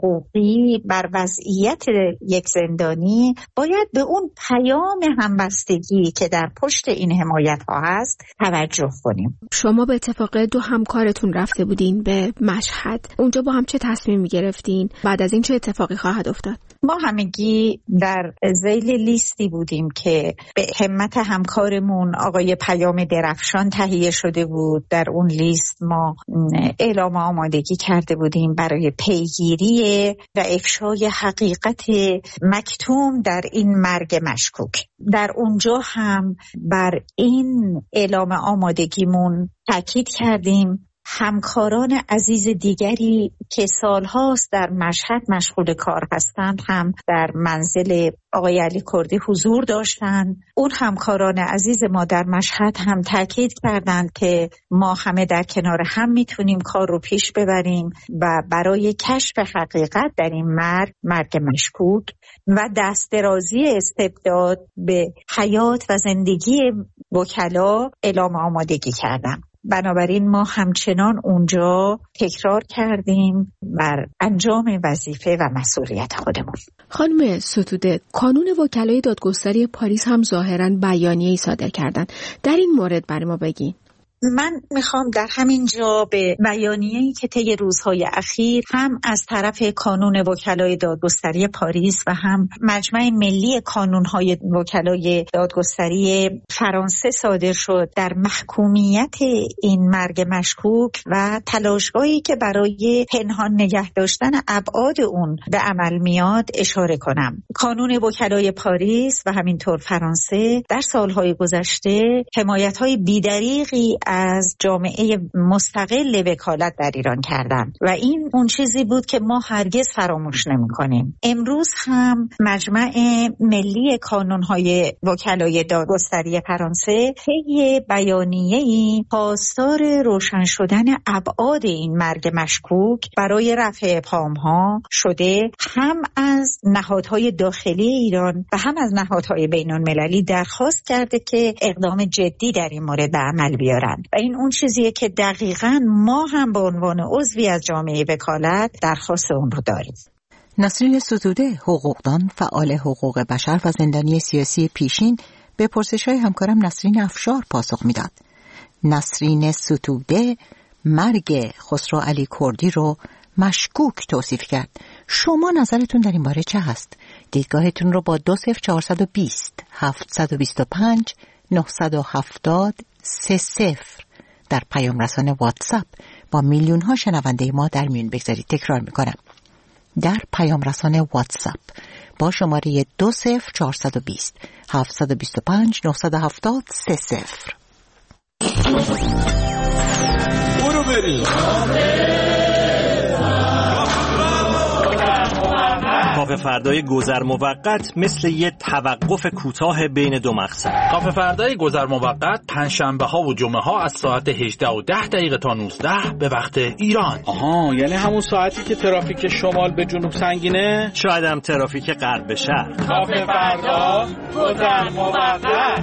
حقوقی بر وضعیت یک زندانی باید به اون پیام همبستگی که در پشت این حمایت ها هست توجه کنیم. شما به اتفاق 2 همکارتون رفته بودین به مشهد، اونجا با هم چه تصمیمی گرفتین؟ بعد از این چه اتفاقی خواهد افتاد؟ ما همگی در ذیل لیستی بودیم که به همت همکارمون آقای پیام درفشان تهیه شده بود. در اون لیست ما اعلام آمادگی کرده بودیم برای پیگیری و افشای حقیقت مکتوم در این مرگ مشکوک. در اونجا هم بر این اعلام آمادگیمون تاکید کردیم. همکاران عزیز دیگری که سالهاست در مشهد مشغول کار هستند هم در منزل آقای علی کردی حضور داشتند. اون همکاران عزیز ما در مشهد هم تاکید کردند که ما همه در کنار هم میتونیم کار رو پیش ببریم و برای کشف حقیقت در این مرگ مشکوک و دست درازی استبداد به حیات و زندگی وکلا اعلام آمادگی کردم. بنابراین ما همچنان اونجا تکرار کردیم بر انجام وظیفه و مسئولیت خودمون. خانم ستوده، کانون وکلای دادگستری پاریس هم ظاهراً بیانیه‌ای صادر کردن. در این مورد برای ما بگین. من میخوام در همین جا به بیانیه‌ای که طی روزهای اخیر هم از طرف کانون وکلای دادگستری پاریس و هم مجمع ملی کانون‌های وکلای دادگستری فرانسه صادر شد در محکومیت این مرگ مشکوک و تلاش‌هایی که برای پنهان نگه داشتن ابعاد اون به عمل میاد اشاره کنم. کانون وکلای پاریس و همینطور فرانسه در سالهای گذشته حمایت‌های بی‌دریغی از جامعه مستقل وکالت در ایران کردند و این اون چیزی بود که ما هرگز فراموش نمی‌کنیم. امروز هم مجمع ملی کانون‌های وکلای دادگستری فرانسه طی بیانیه‌ای خواستار روشن شدن ابعاد این مرگ مشکوک برای رفع ابهام‌ها شده، هم از نهادهای داخلی ایران و هم از نهادهای بین‌المللی درخواست کرده که اقدام جدی در این مورد به عمل بیارن و این اون چیزیه که دقیقاً ما هم به عنوان عضوی از جامعه وکالت درخواست اون رو داریم. نسرین ستوده، حقوقدان، فعال حقوق بشر و زندانی سیاسی پیشین، به پرسش‌های همکارم نسرین افشار پاسخ میداد. نسرین ستوده مرگ خسرو علی کردی رو مشکوک توصیف کرد. شما نظرتون در این باره چه هست؟ دیدگاهتون رو با 20420 725 970 30 در پیام رسان واتساپ با میلیون ها شنونده ما در میون بگذارید. تکرار میکنم، در پیام رسان واتساپ با شماره 20420 725 970 30. برو بریم. کافه فردای گذر موقت مثل یه توقف کوتاه بین دو مقصد. کافه فردای گذر موقت پنجشنبه ها و جمعه ها از ساعت 18:10 تا 19 به وقت ایران. آها، یعنی همون ساعتی که ترافیک شمال به جنوب سنگینه؟ شاید هم ترافیک غرب به شرق. کافه فردا گذر موقت.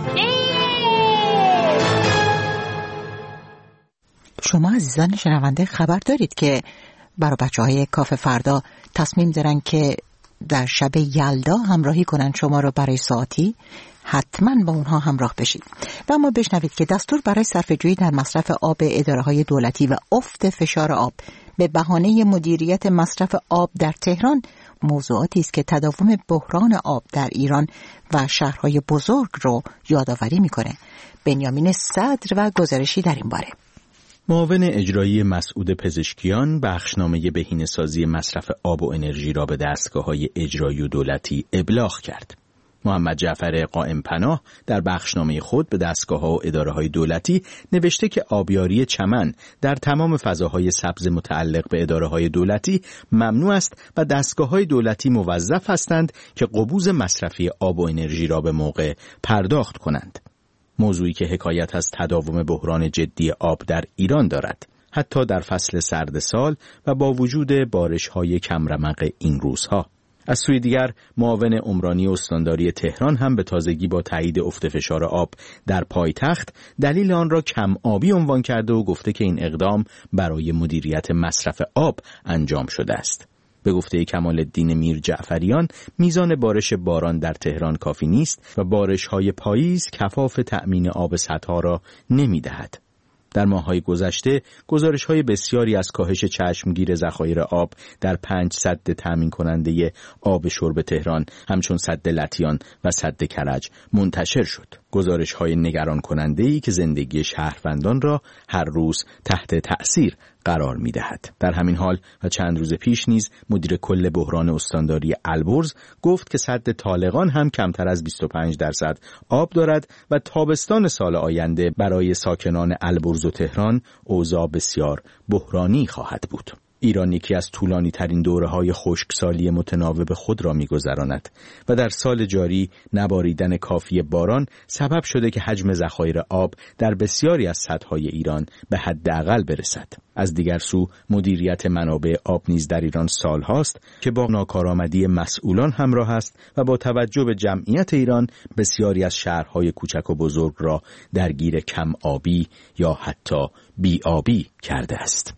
شما عزیزان شنونده خبر دارید که برای بچه‌های کافه فردا تصمیم دارن که در شب یلدا همراهی کنن شما رو برای ساعتی؟ حتما با اونها همراه بشید. و اما بشنوید که دستور برای صرفه‌جویی در مصرف آب اداره‌های دولتی و افت فشار آب به بهانه مدیریت مصرف آب در تهران موضوعاتی است که تداوم بحران آب در ایران و شهرهای بزرگ رو یادآوری میکنه. بنیامین صدر و گزارشی در این باره. معاون اجرایی مسعود پزشکیان بخشنامه بهینه‌سازی مصرف آب و انرژی را به دستگاه‌های اجرایی و دولتی ابلاغ کرد. محمد جعفر قائم پناه در بخشنامه خود به دستگاه‌ها و اداره‌های دولتی نوشته که آبیاری چمن در تمام فضاهای سبز متعلق به اداره‌های دولتی ممنوع است و دستگاه‌های دولتی موظف هستند که قبوز مصرفی آب و انرژی را به موقع پرداخت کنند. موضوعی که حکایت از تداوم بحران جدی آب در ایران دارد، حتی در فصل سرد سال و با وجود بارش‌های کمرمق این روزها. از سوی دیگر معاون عمرانی استانداری تهران هم به تازگی با تایید افت فشار آب در پایتخت دلیل آن را کم آبی عنوان کرده و گفته که این اقدام برای مدیریت مصرف آب انجام شده است. به گفته کمال‌الدین میر جعفریان میزان بارش باران در تهران کافی نیست و بارش‌های پاییز کفاف تأمین آب سدها را نمی‌دهد. در ماه‌های گذشته گزارش‌های بسیاری از کاهش چشمگیر ذخایر آب در 5 سد تأمین کننده آب شرب تهران همچون سد لطیان و سد کرج منتشر شد. گزارش‌های نگران کننده‌ای که زندگی شهروندان را هر روز تحت تأثیر قرار می‌دهد. در همین حال و چند روز پیش نیز مدیر کل بحران استانداری البرز گفت که سد طالقان هم کمتر از 25% آب دارد و تابستان سال آینده برای ساکنان البرز و تهران اوضاع بسیار بحرانی خواهد بود. ایران یکی از طولانی ترین دوره‌های خشکسالی متناوب خود را می‌گذراند و در سال جاری نباریدن کافی باران سبب شده که حجم ذخایر آب در بسیاری از سدهای ایران به حداقل برسد. از دیگر سو مدیریت منابع آب نیز در ایران سالهاست که با ناکارآمدی مسئولان همراه است و با توجه به جمعیت ایران بسیاری از شهرهای کوچک و بزرگ را درگیر کم آبی یا حتی بی آبی کرده است.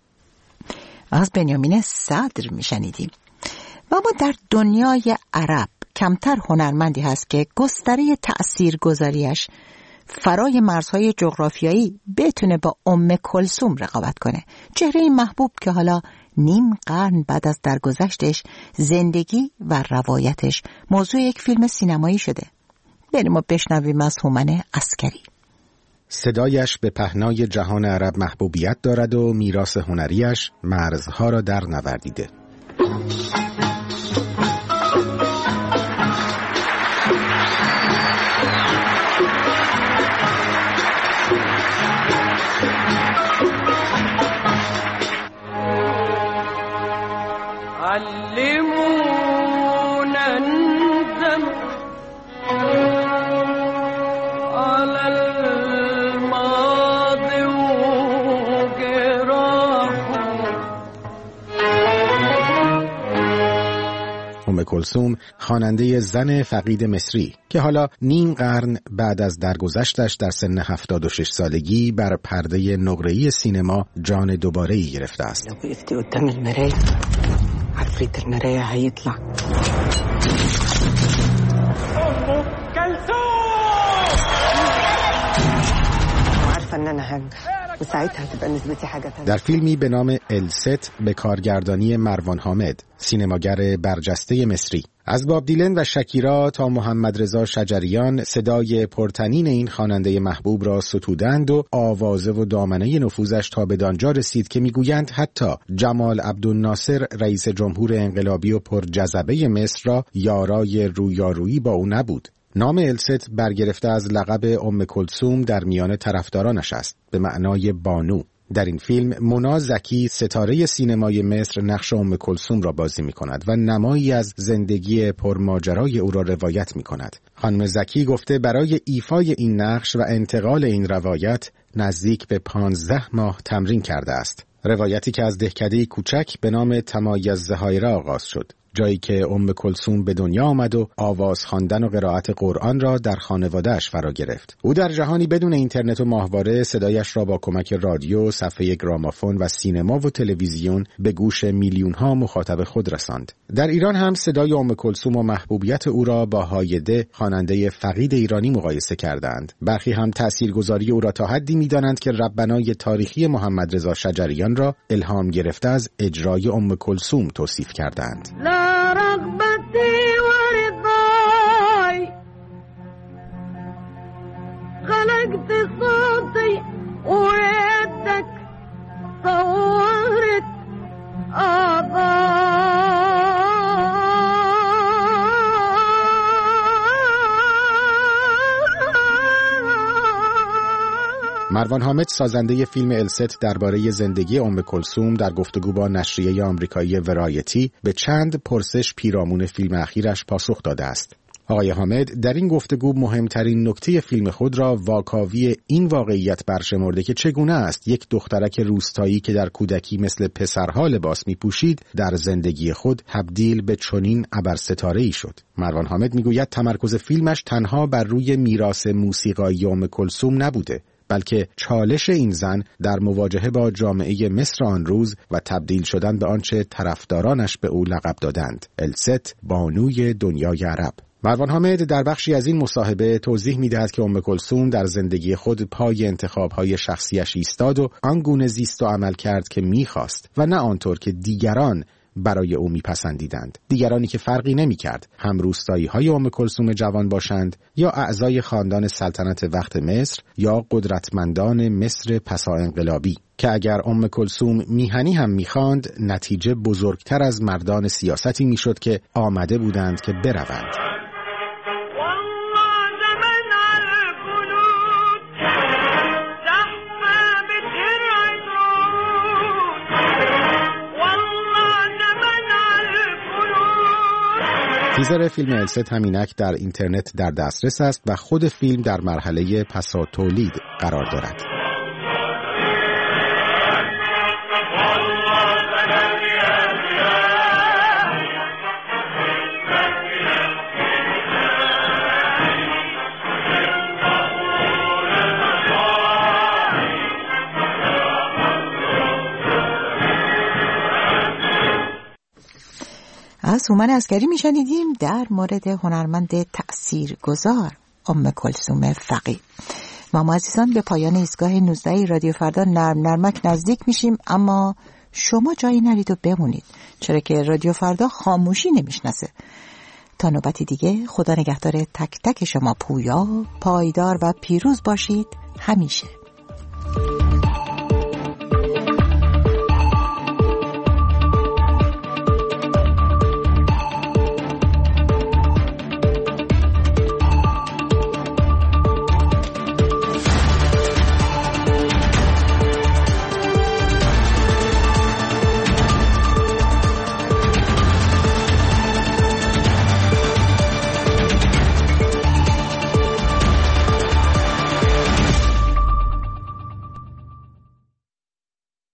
از بنیامین صدر میشنیدیم. و اما در دنیای عرب کمتر هنرمندی هست که گستره تأثیرگذاریش فرای مرزهای جغرافیایی بتونه با ام کلثوم رقابت کنه. چهره این محبوب که حالا نیم قرن بعد از درگذشتش زندگی و روایتش موضوع یک فیلم سینمایی شده. بریم و بشنویم از هومن عسکری. صدایش به پهنای جهان عرب محبوبیت دارد و میراث هنریش مرزها را در نوردیده. ام کلثوم خواننده زن فقید مصری که حالا نیم قرن بعد از درگذشتش در سن 76 سالگی بر پرده نقره‌ای سینما جان دوباره‌ای گرفته است. وقفتی قدام المراية عفريت المراية هيطلع. عارفة ان انا هنجح وساعتها هتبقى نسبتي حاجة تانية. در فیلمی به نام الست به کارگردانی مروان حامد، سینماگر برجسته مصری. از باب دیلن و شکیرا تا محمد رضا شجریان صدای پرتنین این خواننده محبوب را ستودند و آوازه و دامنه نفوذش تا بدانجا رسید که میگویند حتی جمال عبدالناصر رئیس جمهور انقلابی و پرجذبه مصر را یارای رویارویی با او نبود. نام الست برگرفته از لقب ام کلثوم در میان طرفدارانش است، به معنای بانو. در این فیلم مونا زکی ستاره سینمای مصر نقش ام کلثوم را بازی می کند و نمایی از زندگی پرماجرای او را روایت می کند. خانم زکی گفته برای ایفای این نقش و انتقال این روایت نزدیک به 15 ماه تمرین کرده است. روایتی که از دهکده کوچک به نام تمایز زهایره آغاز شد، جایی که ام کلثوم به دنیا آمد و آواز خواندن و قرائت قرآن را در خانواده‌اش فرا گرفت. او در جهانی بدون اینترنت و ماهواره صدایش را با کمک رادیو، صفحه گرامافون و سینما و تلویزیون به گوش میلیون‌ها مخاطب خود رساند. در ایران هم صدای ام کلثوم و محبوبیت او را با هایده، خواننده فقید ایرانی مقایسه کردند. برخی هم تاثیرگذاری او را تا حدی می‌دانند که ربنای تاریخی محمد رضا شجریان را الهام گرفته از اجرای ام کلثوم توصیف کردند. رغبتي ورضاي خلقت صوتي ويدك صورت مروان حامد سازنده فیلم الست درباره زندگی ام کلثوم در گفتگو با نشریه آمریکایی ورایتی به چند پرسش پیرامون فیلم اخیرش پاسخ داده است. آقای حامد در این گفتگو مهمترین نکته فیلم خود را واکاوی این واقعیت برشمرده که چگونه است یک دخترک روستایی که در کودکی مثل پسرها لباس می‌پوشید در زندگی خود تبدیل به چنین ابرستاره‌ای شد. مروان حامد میگوید تمرکز فیلمش تنها بر روی میراث موسیقایی ام کلثوم نبوده، بلکه چالش این زن در مواجهه با جامعه مصر آن روز و تبدیل شدن به آنچه طرفدارانش به او لقب دادند، الست بانوی دنیای عرب. مروان حامد در بخشی از این مصاحبه توضیح می‌دهد که ام کلثوم در زندگی خود پای انتخاب‌های شخصیش ایستاد و آنگونه زیست و عمل کرد که می‌خواست و نه آنطور که دیگران برای او میپسندیدند. دیگرانی که فرقی نمی‌کرد هم روستایی‌های ام کلثوم جوان باشند یا اعضای خاندان سلطنت وقت مصر یا قدرتمندان مصر پسا انقلابی، که اگر ام کلثوم میهنی هم می‌خواند نتیجه بزرگتر از مردان سیاستی میشد که آمده بودند که بروند. تیزر فیلم الست همینک در اینترنت در دسترس است و خود فیلم در مرحله پسا تولید قرار دارد. از هومن عسکری میشنیدیم در مورد هنرمند تأثیرگذار ام کلثوم فقید. و ما عزیزان به پایان ایستگاه 19 رادیو فردا نرمک نزدیک میشیم، اما شما جایی نرید و بمونید، چرا که رادیو فردا خاموشی نمیشناسه. تا نوبتی دیگه، خدا نگهدار تک تک شما. پویا، پایدار و پیروز باشید همیشه.